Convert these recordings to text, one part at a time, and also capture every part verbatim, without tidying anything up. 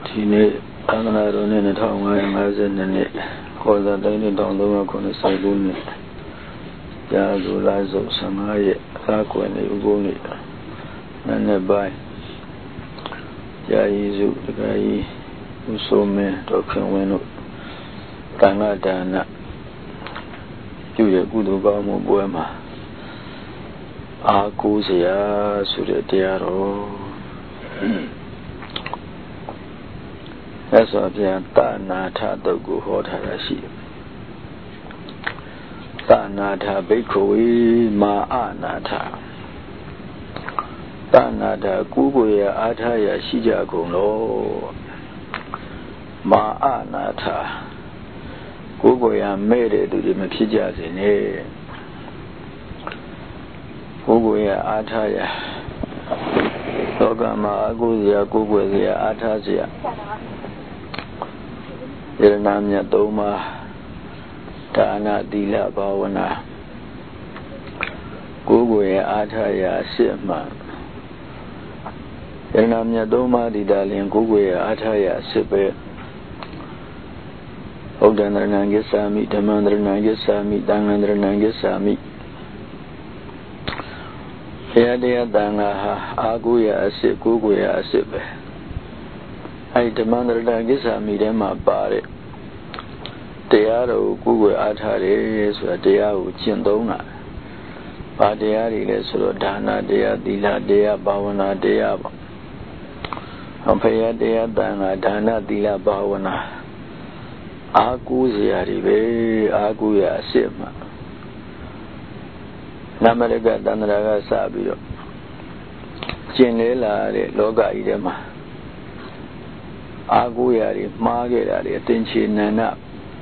ဒီနေ့သံဃာတော်နဲ့two thousand five hundred fifty-twoနှစ်ခေါ်သာတိုင်းone thousand three hundred ninety-nineနှစ်ကြာဇူလိုင်စုfifteenရက်သာကွယ်နေဥပုသ်နေ့နည်းနည်းပိုင်းကြာရီစုတခါကြီးဥဆိုမင်းတော်ခင်ဝင်းတို့တန်ခါဒါနပြုရကုသိုလ်ကောင်းမှုပွဲမှာအားကိုးစရာဆိုတဲ့တရားတော်အဲ့ဆိုပြန်တာနာထတုတ်ကိုဟောထားတာရှိတယ်တာနာထဘိက္ခဝေမာအနာထတာနာထကိုယ်ကိုယ်ရအားထားရရှိကြကုန်လို့မာအနာထကိုယ်ကိုယ်ရမဲ့တဲ့သူတွေမဖြစ်ကြစေနဲ့ကိုယ်ကိုယ်ရအားထားရလောကမှာအကုသိုလ်ရာကိုယ်ကိုယ်ရာအားထားစရာယရဏမြတ်သုံးပါးဒါနသီလဘာဝနာကိုယ်ကိုယ်ရဲ့အားထားရာအစစ်မှန်ယရဏမြတ်သုံးပါးဒီတာလင်ကိုယ်ကိုယ်ရဲ့အားထားရာအစစ်ပဲဩဒ္ဒန္တရဏံဂစ္ဆာမိဓမ္မန္တရဏံဂစ္ဆာမိသံဃန္တရဏံဂစ္ဆာမိဘုရားတရားသံဃာဟာအာကိုရာအစစ်ကိုယ်ကိုယ်ရာအစစ်ပဲအဲဒီဓမ္မန္တရဏံဂစ္ဆာမိထဲမှာပါတဲ့တရားတော်ကိုကိုယ်ကိုယ်အားထားတယ်ဆိုတာတရားကိုကျင့်သုံးတာ။ဘာတရားတွေလဲဆိုတော့ဒါနတရားသီလတရားဘာဝနာတရားပေါ့။အဖေရတရားတန်ခါဒါနသီလဘာဝနာအားကိုးစရာတွေပဲအားကိုးရအစစ်မှနမရကတန္တရာကစပြီးတော့ကျင့်လဲလာတဲ့လောကကြီးထဲမှာအားကိုးရတွေမှားခဲ့တာတွေအသင်္ချေနန္ဒ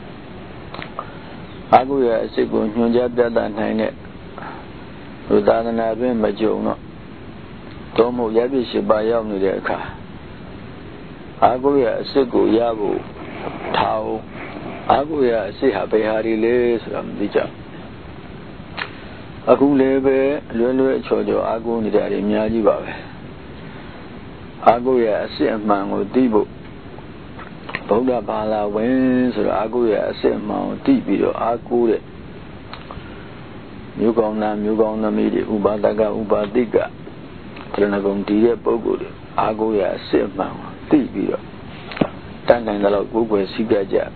အာဟုရအစစ်ကိုညွှန်ကြားပြသနိုင်တဲ့လူသာသနာတွင်မကြုံတော့သုံးမှုရပြည့်ရှိပါရောက်နေတဲ့အခါအာဟုရအစစ်ကိုရဖို့ထားအောင်အာဟုရအစစ်ဟာဘယ်ဟာဒီလဲဆိုတာမသိကြအခုလည်းပဲလွယ်လွယ်ချော်ချော်အာဟုနေတာတွေအများကြီးပါပဲအာဟုရအစစ်အမှန်ကိုသိဖို့ဗုဒ္ဓဘာသာဝင်ဆိုတော့အာကိုရအစစ်အမှန်ကိုသိပြီးတော့အာကိုတဲ့မြို့ကောင်းသားမြို့ကောင်းသမီးတွေဥပါဒကဥပါတိကတရဏဂုံတည်တဲ့ပုဂ္ဂိုလ်တွေအာကိုရအစစ်အမှန်ကိုသိပြီးတော့တန်တိုင်းတော့ကိုယ်ွယ်စိတ်ကြကြ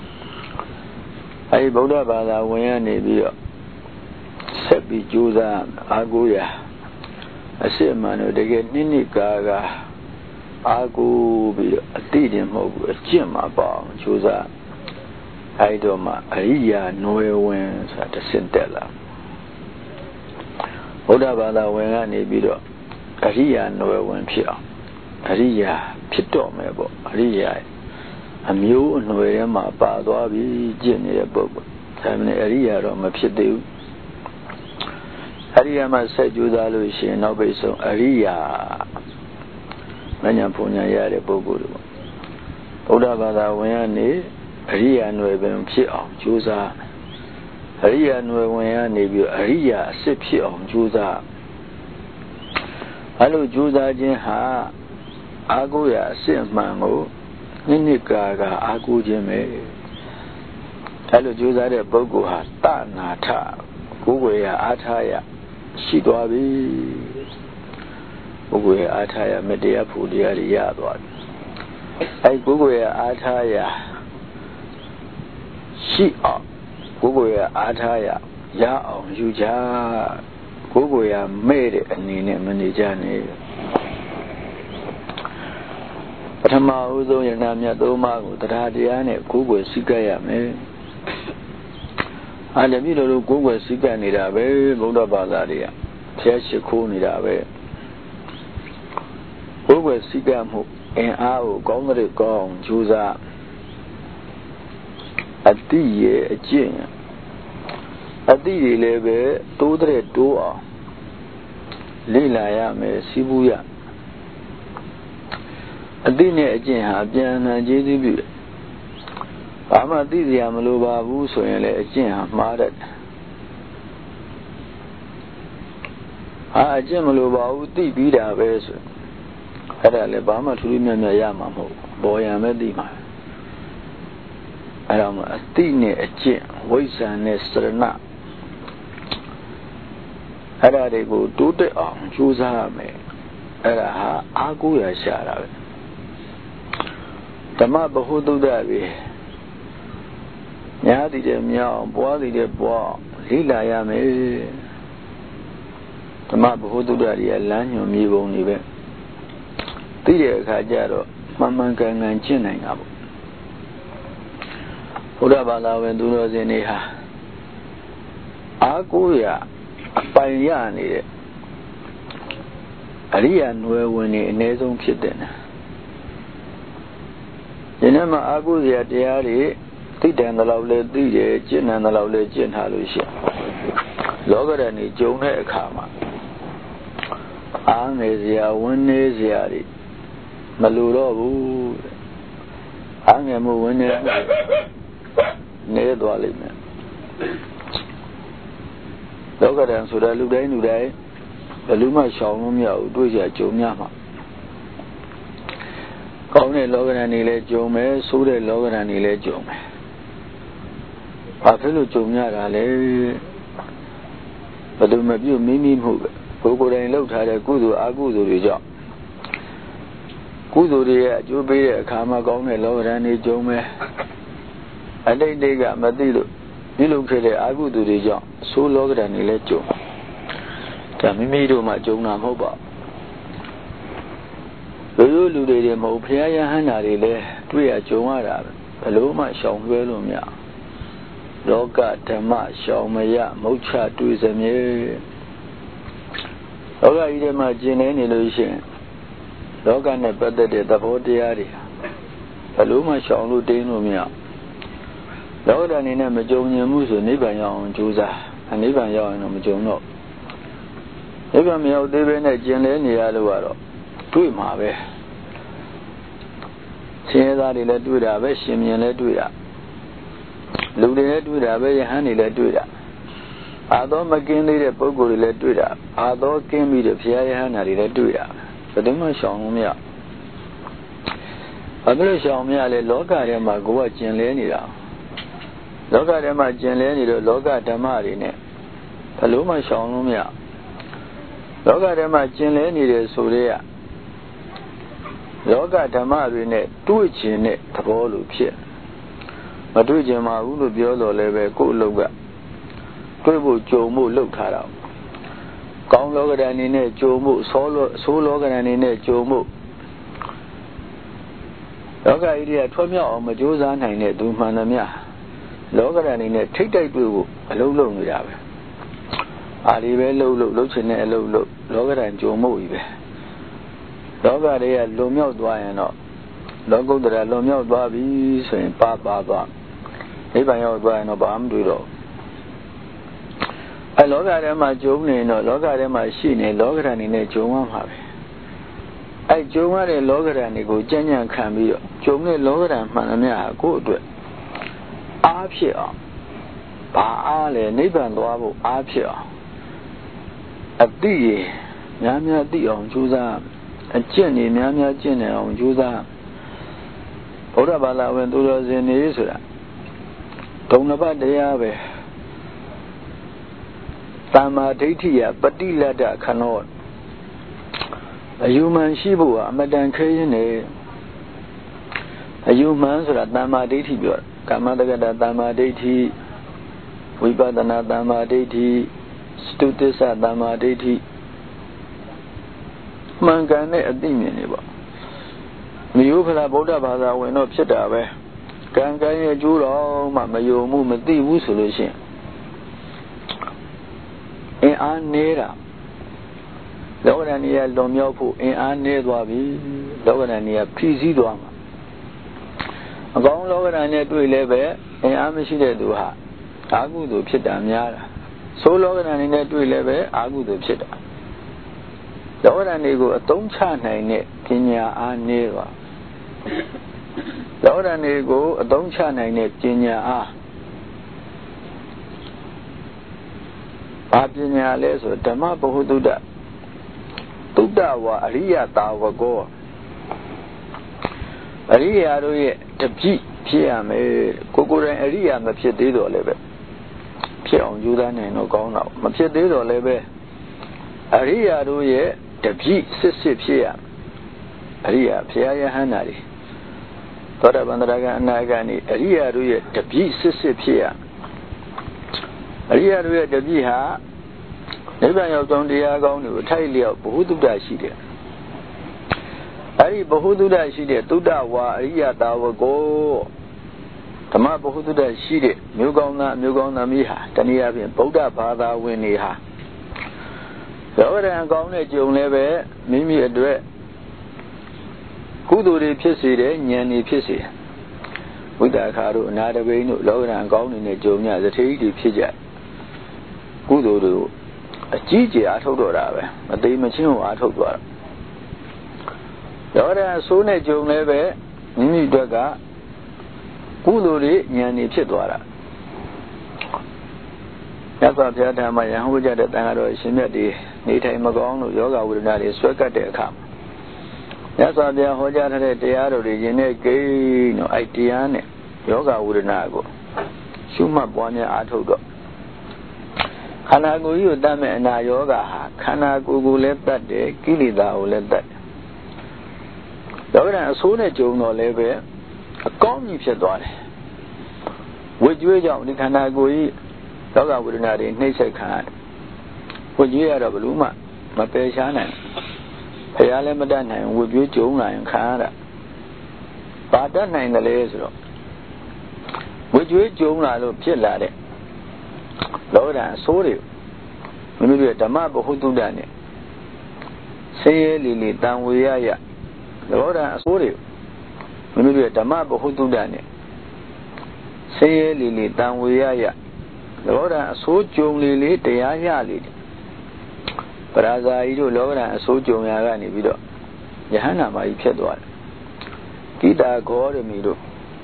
အဲဒီဗုဒ္ဓဘာသာဝင်ရနေပြီးတော့ဆက်ပြီးကြိုးစားအာကိုရအစစ်အမှန်ကိုတကယ်နိနိကာကအာကိုပြီးတော့အတိတင်မဟုတ်ဘူးအကျင့်မှာပေါ့ကြိုးစားအဲဒီတော့မှအရိယာနွယ်ဝင်ဆိုတာတစ်ဆင့်တက်လာဘုရားဘာသာဝင်ကနေပြီးတော့အရိယာနွယ်ဝင်ဖြစ်အောင်အရိယာဖြစ်တော့မယ်ပေါ့အရိယာအမျိုးအနွယ်ထဲမှာပါသွားပြီးကျင့်နေတဲ့ပုဂ္ဂိုလ်ဒါမှမဟုတ်အရိယာတော့မဖြစ်သေးဘူးအရိယာမှာဆက်ကြိုးစားလို့ရှိရင်နောက်ပိတ်ဆုံးအရိယာမဉ္ဇဉ်ဘုံညာရတဲ့ပုဂ္ဂိုလ်တွေဗုဒ္ဓဘာသာဝင်ကနေအရိယာနွယ်ပင်ဖြစ်အောင်ကြိုးစားအရိယာနွယ်ဝင်ကနေပြီးအရိယာအစစ်ဖြစ်အောင်ကြိုးစားအဲလိုကြိုးစားခြင်းဟာအာကိုရအစစ်မှန်ကိုနိနိကာကအာကိုခြင်းပဲအဲလိုကြိုးစားတဲ့ပုဂ္ဂိုလ်ဟာတနာထကိုယ်ကိုယ်ရအားထားရရှိသွားပြီပုဂ္ဂိုလ်ရဲ့အားထားရမတရားဖို့တရားတွေရသွားတယ်။အဲဒီပုဂ္ဂိုလ်ရဲ့အားထားရရှိအောင်ပုဂ္ဂိုလ်ရဲ့အားထားရရအောင်ယူကြပုဂ္ဂိုလ်ရမဲ့တဲ့အနေနဲ့မနေကြနဲ့ပထမဦးဆုံးယန္နာမြတ်သုံးပါးကိုတရားတရားနဲ့ကိုယ်ကိုယ်စိတ်ကပ်ရမယ်။အဲ့ဒါပြီးတော့ကိုယ်ကိုယ်စိတ်ကပ်နေတာပဲဗုဒ္ဓဘာသာတွေကဖျက်ရှိခိုးနေတာပဲကိုယ်ကိုယ်စိတ်ကမှုအင်အားကိုကောင်းတဲ့ကောင်းကြိုးစားအတိရဲ့အကျင့်အတိတွေလည်းပဲတိုးတဲ့တိုးအောင်လေ့လာရမယ်စီးပူးရအတိနဲ့အကျင့်ဟာပြန်နှံကျေးဇူးပြုတယ်ဘာမှသိစရာမလိုပါဘူးဆိုရင်လည်းအကျင့်ဟာမှားတတ်တယ်ဟာအကျင့်မလိုပါဘူးသိပြီးတာပဲဆိုအဲ့ဒါလည်းဘာမှထူးထူးမြတ်မြတ်ရမှာမဟုတ်ဘောရံပဲသိမှာအဲ့တော့အတိနဲ့အကျင့်ဝိဇ္ဇာနဲ့စရဏအဲ့ဒါတွေကိုတိုးတက်အောင်ကြိုးစားရမယ်အဲ့ဒါဟာအားကိုးရရှာတာပဲဓမ္မဗဟုသုတ္တပဲညာတည်တဲ့မြောက်ပွားတည်တဲ့ပွားလိလာရမယ်ဓမ္မဗဟုသုတ္တတွေကလမ်းညွှန်မြေပုံတွေပဲသိတဲ့အခါကျတော့မှန်မှန်ကန်ကန်ကျင့်နိုင်တာပေါ့ဘုရားဘာသာဝင်သူတော်စင်တွေဟာအားကိုးရအပိုင်ရနေတဲ့အရိယာနွယ်ဝင်တွေအ ਨੇ ဆုံးဖြစ်တဲ့နာဒီနေ့မှာအားကိုးစရာတရားတွေသိတယ်တော့လည်းသိတယ်ကျင့်တယ်တော့လည်းကျင့်ထားလို့ရှိရင်လောကဓာတ်နေကြုံတဲ့အခါမှာအားငယ်စရာဝန်းနေစရာတွေမလိုတော့ဘူးအားငယ်မှုဝန်းနေနေသွားလိမ့်မယ်လောကဓာတ်ဆိုတာလူတိုင်းလူတိုင်းဘယ်လိုမှရှောင်လို့မရဘူးတွေ့ကြကြုံရမှာကောင်းတဲ့လောကဓာတ်နေလဲကြုံမယ်ဆိုးတဲ့လောကဓာတ်နေလဲကြုံမယ်ဘာဖြစ်လို့ကြုံရတာလဲဘယ်လိုမပြုတ်မိမိမှုပဲကိုယ်ကိုယ်တိုင်လုပ်ထားတဲ့ကုသိုလ်အကုသိုလ်တွေကြောင့်ကုသိုလ်တွေရဲ့အကျိုးပေးတဲ့အခါမှာကောင်းတဲ့လောကဓာတ်နေကြုံမယ်အတိတ်တွေကမသိလို့ပြုလုပ်ခဲ့တဲ့အကုသိုလ်တွေကြောင့်ဆိုးလောကဓာတ်နေလဲကြုံဒါမိမိတို့မှကြုံတာမဟုတ်ပါဘူးလူလူတွေတွေမဟုတ်ဘုရားယဟန္တာတွေလည်းတွေ့ရကြုံရတာဘယ်လို့မှရှောင်လွှဲလို့မရလောကဓမ္မရှောင်မရမုတ်ချတွေ့စမြဲလောကကြီးထဲမှာကျင်နေနေလို့ရှိရင်လောကနဲ့ပတ်သက်တဲ့သဘောတရားတွေဘယ်လို့မှရှောင်လို့တင်းလို့မရလောကဓာတ်အနေနဲ့မကြုံမြင်မှုဆိုနိဗ္ဗာန်ရောက်အောင်ကြိုးစားနိဗ္ဗာန်ရောက်ရင်တော့မကြုံတော့နိဗ္ဗာန်မရောက်သေးဘဲနဲ့ကျင်လဲနေရလို့ကတော့တွေ့မှာပဲရှင်ရသားတွေလည်းတွေ့တာပဲရှင်မြင်လည်းတွေ့တာလူတွေလည်းတွေ့တာပဲယဟန်တွေလည်းတွေ့တာအာသောမကင်းသေးတဲ့ပုဂ္ဂိုလ်တွေလည်းတွေ့တာအာသောကင်းပြီးတဲ့ဘုရားယဟန်တွေလည်းတွေ့တာဘယ်သူမှရှောင်လို့မရဘာလို့ရှောင်မရလဲလောကထဲမှာကိုယ်ကကျင်လဲနေတာလောကထဲမှာကျင်လဲနေတော့လောကဓမ္မတွေနဲ့ဘယ်လို့မှရှောင်လို့မရလောကထဲမှာကျင်လဲနေတယ်ဆိုတဲ့ကလောကဓမ္မတွေနဲ့တွေ့ကျင်တဲ့သဘောလိုဖြစ်မတွေ့ကျင်ပါဘူးလို့ပြောတော့လည်းပဲကိုယ့်အလုပ်ကတွေ့ဖို့ကြုံဖို့လုပ်ထားတာကောင်းလောကဓာတ်အနေနဲ့ကြုံဖို့ဆိုးလောဆိုးလောကဓာတ်အနေနဲ့ကြုံဖို့လောကကြီးတွေကထွတ်မြောက်အောင်မကြိုးစားနိုင်တဲ့သူမှန်သမျှလောကဓာတ်အနေနဲ့ထိတ်တိုက်တွေ့ဖို့အလုံးလုံးနေတာပဲအားဒီပဲလှုပ်လှုပ်လှုပ်ချင်တဲ့အလုပ်လုပ်လောကဓာတ်ကြုံမှုကြီးပဲလောကတွေကလွန်မြောက်သွားရင်တော့လောကုတ္တရာလွန်မြောက်သွားပြီဆိုရင်ပါပါသွားနိဗ္ဗာန်ရောက်သွားရင်တော့ဘာမှမတွေ့တော့အဲလောကထဲမှာကြုံနေတော့လောကထဲမှာရှိနေလောကဓာတ်နေနဲ့ကြုံရမှာပဲအဲကြုံရတဲ့လောကဓာတ်တွေကိုကြံ့ကြံ့ခံပြီးတော့ကြုံတဲ့လောကဓာတ်မှန်သမျှကိုယ့်အတွက်အားဖြစ်အောင်ဘာအားလဲနိဗ္ဗာန်သွားဖို့အားဖြစ်အောင်အတိရများများသိအောင်ကြိုးစားအကျင့်နေများများကျင့်နေအောင်ကြိုးစားဘုရားဘာသာဝင်သူတော်စင်နေဆိုတာဒုံလဘတရားပဲသမ္မာဒိဋ္ဌိယပฏิလတ္တခဏောအယူမှန်ရှိဖို့အမတန်ခဲရင်းနေအယူမှန်ဆိုတာသမ္မာဒိဋ္ဌိပြောကာမတက္ကတာသမ္မာဒိဋ္ဌိဝိပဿနာသမ္မာဒိဋ္ဌိစတုသစ္စာသမ္မာဒိဋ္ဌိမှန်ကန်တဲ့အသိမြင်နေပေါ့မျိုးဖလားဗုဒ္ဓဘာသာဝင်တော့ဖြစ်တာပဲကံကံရဲ့ကျိုးတော့မှမယုံမှုမသိဘူးဆိုလို့ရှိရင်အင်းအားနေတာလောကဓာတ်နေရလွန်မြောက်ဖို့အင်းအားနေသွားပြီလောကဓာတ်နေရဖြည့်ဆည်းသွားမှာအကောင်းလောကဓာတ်နဲ့တွေ့လဲပဲအင်းအားမရှိတဲ့သူဟာအာဟုသူဖြစ်တာများတာဆိုးလောကဓာတ်နေနဲ့တွေ့လဲပဲအာဟုသူဖြစ်တာလောကဓာတ်တွေကိုအသုံးချနိုင်တဲ့ပညာအားနေသွားလောကဓာတ်တွေကိုအသုံးချနိုင်တဲ့ပညာအားဘာပညာလဲဆိုဓမ္မဗဟုသုတ္တသုတ္တဝါအရိယတာဝကောအရိယာတို့ရဲ့တပည့်ဖြစ်ရမယ်ကိုကိုယ်တိုင်အရိယာမဖြစ်သေးတော့လည်းပဲဖြစ်အောင်ယူသားနိုင်တော့ကောင်းတော့မဖြစ်သေးတော့လည်းပဲအရိယာတို့ရဲ့တပည့်စစ်စစ်ဖြစ်ရအရိယာဖရာယဟန္တာတွေသောတာပန်တရာကအနာဂတ်နေအရိယာတို့ရဲ့တပည့်စစ်စစ်ဖြစ်ရအရိယာတို့ရဲ့တပည့်ဟာနိဗ္ဗာန်ရောက်ကြောင်းတရားကောင်းတွေကိုထိုက်လျောက်ဘ ഹു တုဒ္ဒရှိတယ်အဲဒီဘ ഹു တုဒ္ဒရှိတဲ့သုဒ္ဓဝါအရိယတာဝကိုဓမ္မဘ ഹു တုဒ္ဒရှိတဲ့မျိုးကောင်းသားမျိုးကောင်းသမီးဟာတနည်းအားဖြင့်ဗုဒ္ဓဘာသာဝင်တွေဟာရောရံကောင်းတဲ့ကြုံလည်းပဲမိမိအတွက်ကုသိုလ်တွေဖြစ်စေတယ်ဉာဏ်တွေဖြစ်စေဝိတ္တခါတို့အနာတပိန်တို့လောကရံကောင်းနေတဲ့ကြုံညသတိတွေဖြစ်ကြကုသိုလ်တို့အကြီးကျယ်အားထုတ်တော့တာပဲမသိမချင်းကိုအားထုတ်သွားတော့ရောရံဆိုးနဲ့ကြုံလည်းပဲမိမိအတွက်ကကုသိုလ်တွေဉာဏ်တွေဖြစ်သွားတာရသော်ဘုရားဓမ္မယဟန်ဝကြတဲ့တန်ခါတော်ရှင်မြတ်တွေနေထိုင်မကောင်းလို့ယောဂဝေဒနာတွေဆွဲကပ်တဲ့အခါရသော်ဘုရားဟောကြားထားတဲ့တရားတော်တွေယင်တဲ့ကိန်းတို့အဲ့တရားနဲ့ယောဂဝေဒနာကိုရှုမှတ်ပွားများအားထုတ်တော့ခန္ဓာကိုယ်ကြီးကိုတတ်မဲ့အနာယောဂဟာခန္ဓာကိုယ်ကိုလည်းတတ်တယ်ကိလေသာကိုလည်းတတ်တယ်လောကဓာတ်အဆိုးနဲ့ကြုံတော့လည်းပဲအကောင်းကြီးဖြစ်သွားတယ်ဝိကျွေးကြောင့်ဒီခန္ဓာကိုယ်ကြီးလောကဝေဒနာတွေနှိမ့်ဆက်ခံရတယ်ဝိကျွေးရတော့ဘလို့မှမပယ်ရှားနိုင်ဘုရားလည်းမတတ်နိုင်ဝိကျွေးကြုံလာရင်ခံရတာဘာတတ်နိုင်တယ်လဲဆိုတော့ဝိကျွေးကြုံလာလို့ဖြစ်လာတဲ့လောကဓာတ်အဆိုးတွေမိမိတို့ဓမ္မဘ ഹു တုဒ္ဒနဲ့ဆင်းရဲလီလီတန်ဝေရရလောကဓာတ်အဆိုးတွေမိမိတို့ဓမ္မဘ ഹു တုဒ္ဒနဲ့ဆင်းရဲလီလီတန်ဝေရရလောကဓာတ်အဆိုးကြုံလီလီတရားရလီပရာဇာယီတို့လောကဓာတ်အဆိုးကြုံရကနေပြီးတော့ယဟန္တာမကြီးဖြစ်သွားတယ်ကိတာဂေါရမီတို့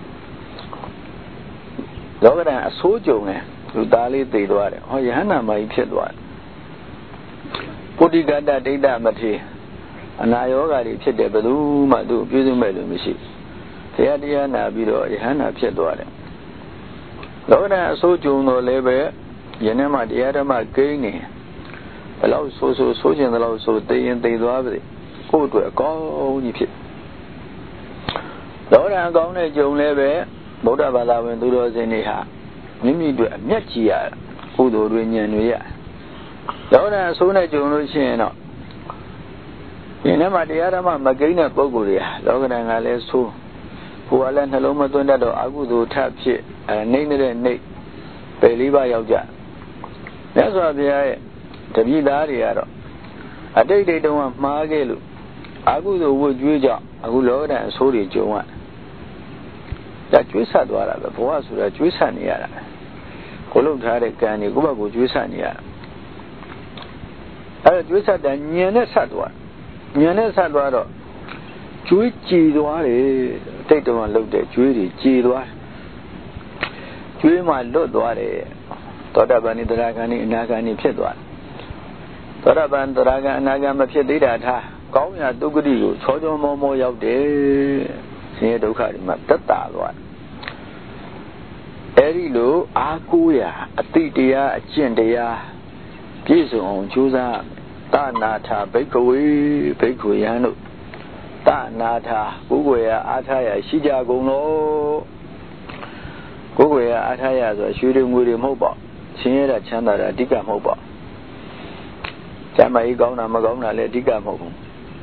လောကဓာတ်အဆိုးကြုံတယ်သူသားလေးသိသွားတယ်ဟောယဟန္တာမကြီးဖြစ်သွားတယ်ပုတိကတ္တဒိဋ္ဌမထေအနာယောဂါတွေဖြစ်တယ်ဘယ်သူမှသူပြည့်စုံမဲ့လို့မရှိတရားတရားနာပြီးတော့ယဟန္တာဖြစ်သွားတယ်လောကဓာတ်အဆိုးကြုံတော့လည်းပဲယနေ့မှတရားဓမ္မကိန်းနေဘယ်လောက်ဆိုးဆိုးဆိုးကျင်တယ်လို့ဆိုသိရင်သိသွားပြီကိုယ့်အတွက်အကောင်းကြီးဖြစ်လောကဓာတ်အကောင်းနဲ့ကြုံလည်းပဲဗုဒ္ဓဘာသာဝင်သူတော်စင်တွေဟာမိမိတို့အမျက်ကြီးရကုသိုလ်တွေဉာဏ်တွေရလောကဓာတ်အဆိုးနဲ့ကြုံလို့ရှိရင်တော့ဒီနေ့မှတရားဓမ္မမကိန်းတဲ့ပုဂ္ဂိုလ်တွေဟာလောကဓာတ်ကလည်းဆိုးဘုရားလည်းနှလုံးမသွင်းတတ်တော့အကုသိုလ်ထဖြစ်အဲနှိမ့်နေတဲ့နှိမ့်ပယ်လေးပါးရောက်ကြမြတ်စွာဘုရားရဲ့တပည့်သားတွေကတော့အတိတ်တိတ်တုန်းကမှားခဲ့လို့အကုသိုလ်ဝတ်ကြွေးကြောင့်အခုလောကဓာတ်အဆိုးတွေကြုံရဒါကျွေးဆက်သွားတာပဲဘဝဆိုတာကျွေးဆက်နေရတာကိုလုံထားတဲ့ကံတွေကိုယ့်ဘက်ကိုကျွေးဆက်နေရတာအဲကျွေးဆက်တဲ့ညင်နဲ့ဆက်သွားညင်နဲ့ဆက်သွားတော့ကျွေးကြည်သွားတယ်တိတ်တုန်းကလှုပ်တဲ့ကျွေးတွေကြည်သွားကျွေးမှလွတ်သွားတယ်သောတာပန်သရဂံဤအနာဂံဤဖြစ်သွားသောတာပန်သရဂံအနာဂံမဖြစ်သေးတာထားကောင်းရာဒုက္ခတိကိုချောချောမောမောရောက်တယ်ဆင်းရဲဒုက္ခတွေမှာတက်တာသွားအဲဒီလိုအာကိုးရာအတိတရားအကျင့်တရားပြည့်စုံအောင်ကြိုးစားတနာထာဘိက္ခဝေဘိက္ခဝေယံတို့တနာထာကိုယ်ကိုယ်ရာအားထားရရှိကြကုန်လို့ကိုယ်ကိုယ်ရာအားထားရဆိုရွှေတွေငွေတွေမဟုတ်ပါဆင်းရဲတာချမ်းသာတာအဓိကမဟုတ်ပါကျမ်းမာရေးကောင်းတာမကောင်းတာလည်းအဓိကမဟုတ်ဘူး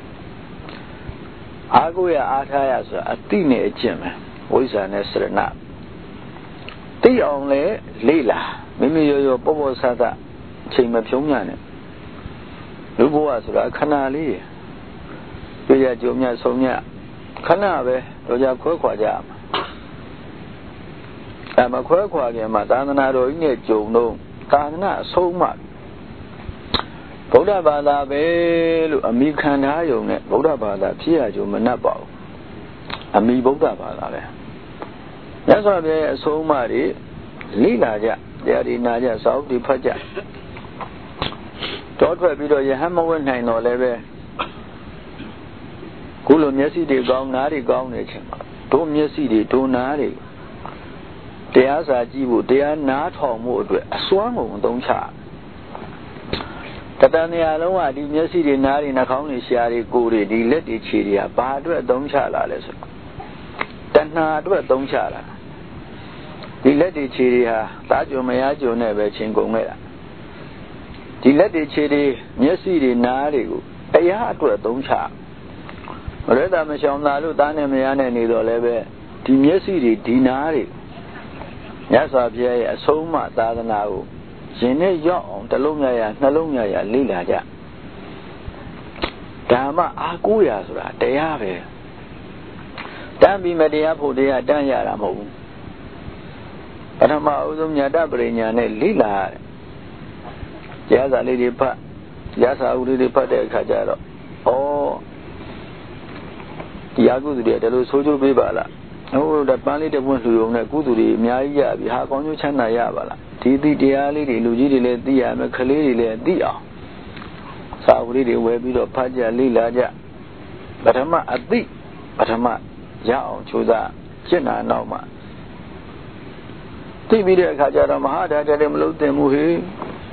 အာကိုရအားထားရဆိုတာအတိနဲ့အကျင့်ပဲဝိဇ္ဇာနဲ့စရဏသိအောင်လေလေ့လာမိမိရောရောပေါ့ပေါ့ဆဆအချိန်မဖြုံးညနဲ့လူဘဝဆိုတာခဏလေးပြရကြုံမြဆုံးမြခဏပဲတော့ကြခွဲခွာကြမှာအဲမခွဲခွာခင်မှာသာသနာတော်ကြီးနဲ့ကြုံတော့သာသနာအဆုံးမှဗုဒ္ဓဘာသာပဲလို့အမိခံထားယုံနဲ့ဗုဒ္ဓဘာသာဖြစ်ရကြုံမနှက်ပါဘူးအမိဗုဒ္ဓဘာသာပဲမြတ်စွာဘုရားရဲ့အဆုံးအမတွေလိလာကြတရားဒီနာကြစာအုပ်တွေဖတ်ကြတောထွက်ပြီးတော့ယဟန်မဝတ်နိုင်တော့လည်းပဲခုလိုမျက်စိတွေကောင်းနားတွေကောင်းနေခြင်းမှာတို့မျက်စိတွေတို့နားတွေတရားစာကြည့်ဖို့တရားနားထောင်ဖို့အတွက်အစွမ်းကုန်အသုံးချတတန်နေရာလုံးကဒီမျက်စိတွေနားတွေနှာခေါင်းတွေရှားတွေကိုယ်တွေဒီလက်တွေခြေတွေကဘာအတွက်အသုံးချလာလဲဆိုတဏှာအတွက်အသုံးချလာဒီလက်တွေခြေတွေဟာတားကြုံမရကြုံနဲ့ပဲချင်းကုန်ခဲ့တာဒီလက်တွေခြေတွေမျက်စိတွေနားတွေကိုတရားအတွက်အသုံးချမရတာမရှောင်သာလို့တားနဲ့မရနဲ့နေတော့လည်းပဲဒီမျက်စိတွေဒီနားတွေမြတ်စွာဘုရားရဲ့အဆုံးအမသာသနာကိုရင်နဲ့ရောက်အောင်တစ်လုံးရရနှလုံးရရလေ့လာကြဓမ္မအာကိုးရဆိုတာတရားပဲတန်းပြီးမတရားဖို့တရားတန်းရတာမဟုတ်ဘူးပထမအဆုံးညာတပရိညာနဲ့လေ့လာရတယ်တရားစာလေးတွေဖတ်တရားစာအုပ်လေးတွေဖတ်တဲ့အခါကျတော့ဩတရားကုသိုလ်တွေဒါလို့ဆိုးကျိုးပေးပါလားဟိုဒါပန်းလေးတစ်ပွင့်လှူုံနဲ့ကုသိုလ်တွေအများကြီးရပြီဟာကောင်းကျိုးချမ်းသာရပါလားဒီသည့်တရားလေးတွေလူကြီးတွေလည်းသိရမယ်ခလေးတွေလည်းသိအောင်စာအုပ်လေးတွေဝယ်ပြီးတော့ဖတ်ကြလေ့လာကြပထမအသိပထမရအောင်ကြိုးစားကျင့်တာနောက်မှသိပြီးတဲ့အခါကျတော့မဟာဒါတည်းမလို့သင်မှုဟေး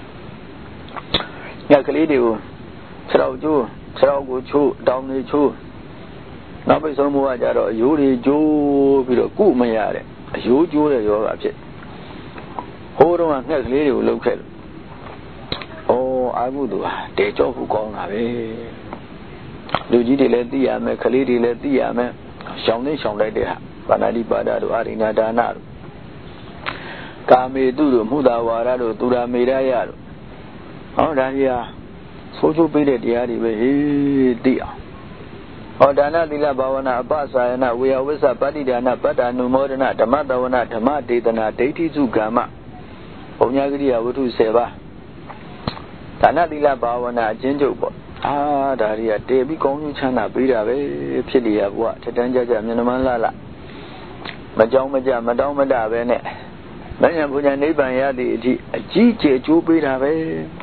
ညကလေးတွေကိုခြေတော်ကျိုးခြေတော်ကိုချိုးတောင်းနေချိုးနောက်ပိတ်ဆုံးမှုကကြတော့အယိုးတွေကျိုးပြီးတော့ကုမရတဲ့အယိုးကျိုးတဲ့ယောဂဖြစ်ဟိုးတော့ငှက်ကလေးတွေကိုလှုပ်ခဲ့လို့ဩအာဟုသူဟာတေကြောဖို့ကောင်းတာပဲလူကြီးတွေလည်းသိရမယ်ကလေးတွေလည်းသိရမယ်ရှောင်းနေရှောင်းလိုက်တဲ့ဟာပါဏာတိပါဒတို့အာရိဏဒါနတို့ကာမေတုတို့မုဒ္ဒဝါရတို့သူရာမေရယတို့ဟောဒါကြီးဟာဆိုးချိုးပေးတဲ့တရားတွေပဲဟေးသိအောင်ဟောဒါနသီလဘာဝနာအပ္ပစာယနာဝေယဝိသပတ္တိဒါနပတ္တာနုမောဒနာဓမ္မတဝနာဓမ္မဒေသနာဒိဋ္ဌိစုကမ္မပုံညာကရိယာဝတ္ထု၁၀ပါးဒါနသီလဘာဝနာအကျဉ်းချုပ်ပေါ့အာဒါတွေကတည်ပြီးကောင်းကျိုးချမ်းသာပေးတာပဲဖြစ်နေရဘုရားထက်တန်းကြကြမျက်နှာမှန်းလှလှမကြောင်းမကြမတောင်းမတပဲနဲ့မဉ္ဇဉ်ဘုရားနိဗ္ဗာန်ရသည့်အထိအကြီးကျယ်ကျိုးပေးတာပဲ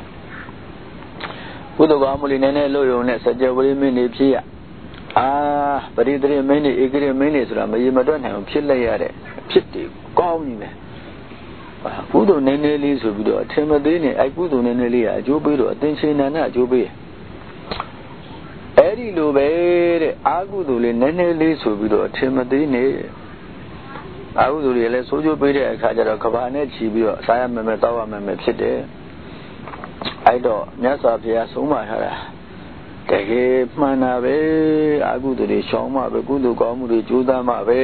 ကုသိုလ်ကောင်းမှုလေးနည်းနည်းလို့ရုံနဲ့စကြဝဠာမင်းနေဖြစ်ရအာပရိသေမင်းနေဧကရမင်းနေဆိုတာမရေမတွက်နိုင်အောင်ဖြစ်လိုက်ရတဲ့ဖြစ်တယ်ကောင်းပြီပဲကုသိုလ်နည်းနည်းလေးဆိုပြီးတော့အထင်မသေးနဲ့အဲကုသိုလ်နည်းနည်းလေးကအကျိုးပေးတော့အသင်္ချေနန္ဒအကျိုးပေးအဲ့ဒီလိုပဲတဲ့အာကုသိုလ်လေးနည်းနည်းလေးဆိုပြီးတော့အထင်မသေးနဲ့အာဟုသူတွေလည်းဆိုးကျိုးပေးတဲ့အခါကျတော့ကဘာနဲ့ချီပြီးတော့စားရမယ်မယ်တောက်ရမယ်မယ်ဖြစ်တယ်အဲ့တော့မြတ်စွာဘုရားဆုံးမထားတာတကယ်မှန်တာပဲအာဟုသူတွေရှောင်းမှပဲကုသိုလ်ကောင်းမှုတွေကြိုးစားမှပဲ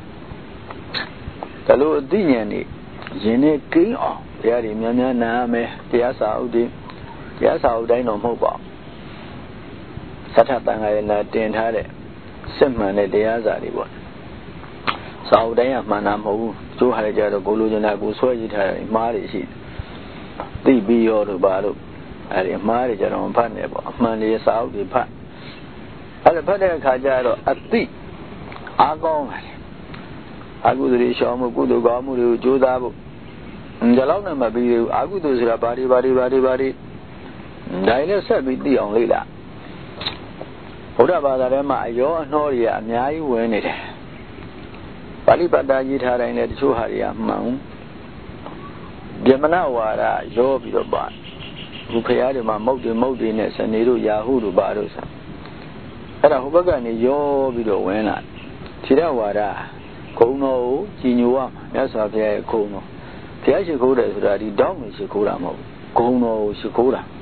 ဒါလို့အသိဉာဏ်นี่ရင်နဲ့ကိန်းအောင်တရားတွေများများနားမယ်တရားစာအုပ်တွေတရားစာအုပ်တိုင်းတော့မဟုတ်ပါဘူးသတ္ထတန်ခါရဏတင်ထားတဲ့စစ်မှန်တဲ့တရားစာတွေပေါ့စာအုပ်တိုင်းကမှန်တာမဟုတ်ဘူးကျိုးဟာကြတော့ကိုလိုချင်တာကိုဆွဲကြည့်ထားတယ်မှားတွေရှိသိပြီးရောလို့ပါလို့အဲဒီမှားတွေကြတော့မဖတ်နဲ့ပေါ့အမှန်လေးစာအုပ်တွေဖတ်အဲ့ဒါဖတ်တဲ့အခါကျတော့အသိအားကောင်းတယ်အကုသိုလ်တွေရှောင်မှုကုသိုလ်ကောင်းမှုတွေကိုကြိုးစားဖို့ဒါလောက်နဲ့မပြီးသေးဘူးအကုသိုလ်ဆိုတာဘာတွေဘာတွေဘာတွေဘာတွေဒါလည်းဆက်ပြီးသိအောင်လေ့လာဘုရားဘာသာထဲမှာအယောအနှောတွေကအများကြီးဝင်နေတယ်ပါဠိပတ်တာရေးထားတိုင်းလည်းတချို့ဟာတွေကမှန်ဗျမနဝါဒရောပြီးတော့ပါဘုရားတွေမှာမုတ်တွေမုတ်တွေနဲ့စနေတို့ယာဟုတို့ပါတို့ဆိုအဲ့ဒါဟိုဘက်ကနေရောပြီးတော့ဝင်လာခြေရဝါဒဂုံတော်ကိုကြည်ညိုရမှာမြတ်စွာဘုရားရဲ့ဂုံတော်ဘုရားရှိခိုးတယ်ဆိုတာဒီတောင်းနေရှိခိုးတာမဟုတ်ဘူးဂုံတော်ကိုရှိခိုးတာ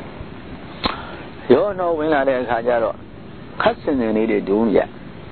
ရောတော့ဝင်လာတဲ့အခါကျတော့ခတ်စင်နေလေးတွေဒုံးရ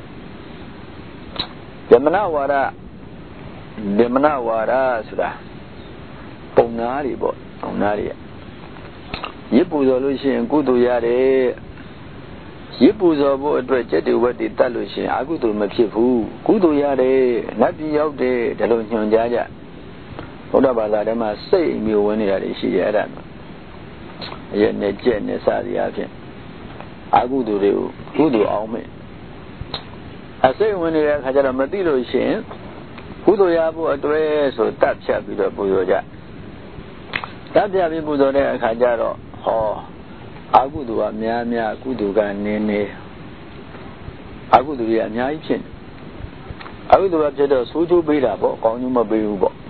ဗမနဝါဒဗမနဝါဒဆိုတာပုံနာတွေပေါ့ပုံနာတွေရစ်ပူဇော်လို့ရှိရင်ကုသိုလ်ရတယ်ရစ်ပူဇော်ဖို့အတွက်ကျက်တွေဝက်တွေတတ်လို့ရှိရင်အကုသိုလ်မဖြစ်ဘူးကုသိုလ်ရတယ်နတ်ပြည်ရောက်တယ်ဒါလိုညွှန်ကြားကြဘုရားဘာသာထဲမှာစိတ်မျိုးဝင်နေတာတွေရှိတယ်အဲ့ဒါအရဲ့နဲ့ကျက်နဲ့စသည်အဖြစ်အကုသိုလ်တွေကိုကုသိုလ်အောင်မယ်အစိတ်ဝင်နေတဲ့အခါကျတော့မသိလို့ရှိရင်ကုသိုလ်ရဖို့အတွက်ဆိုတတ်ဖြတ်ပြီးတော့ပူဇော်ကြတတ်ဖြတ်ပြီးပူဇော်တဲ့အခါကျတော့ဟောအကုသိုလ်ကများများကုသိုလ်ကနည်းနည်းအာဟုသူတွေအများကြီးဖြစ်အာဟုသူကဖြစ်တော့ဆိုးကျိုးပေးတာပေါ့ကောင်းကျိုးမပေးဘူးပေါ့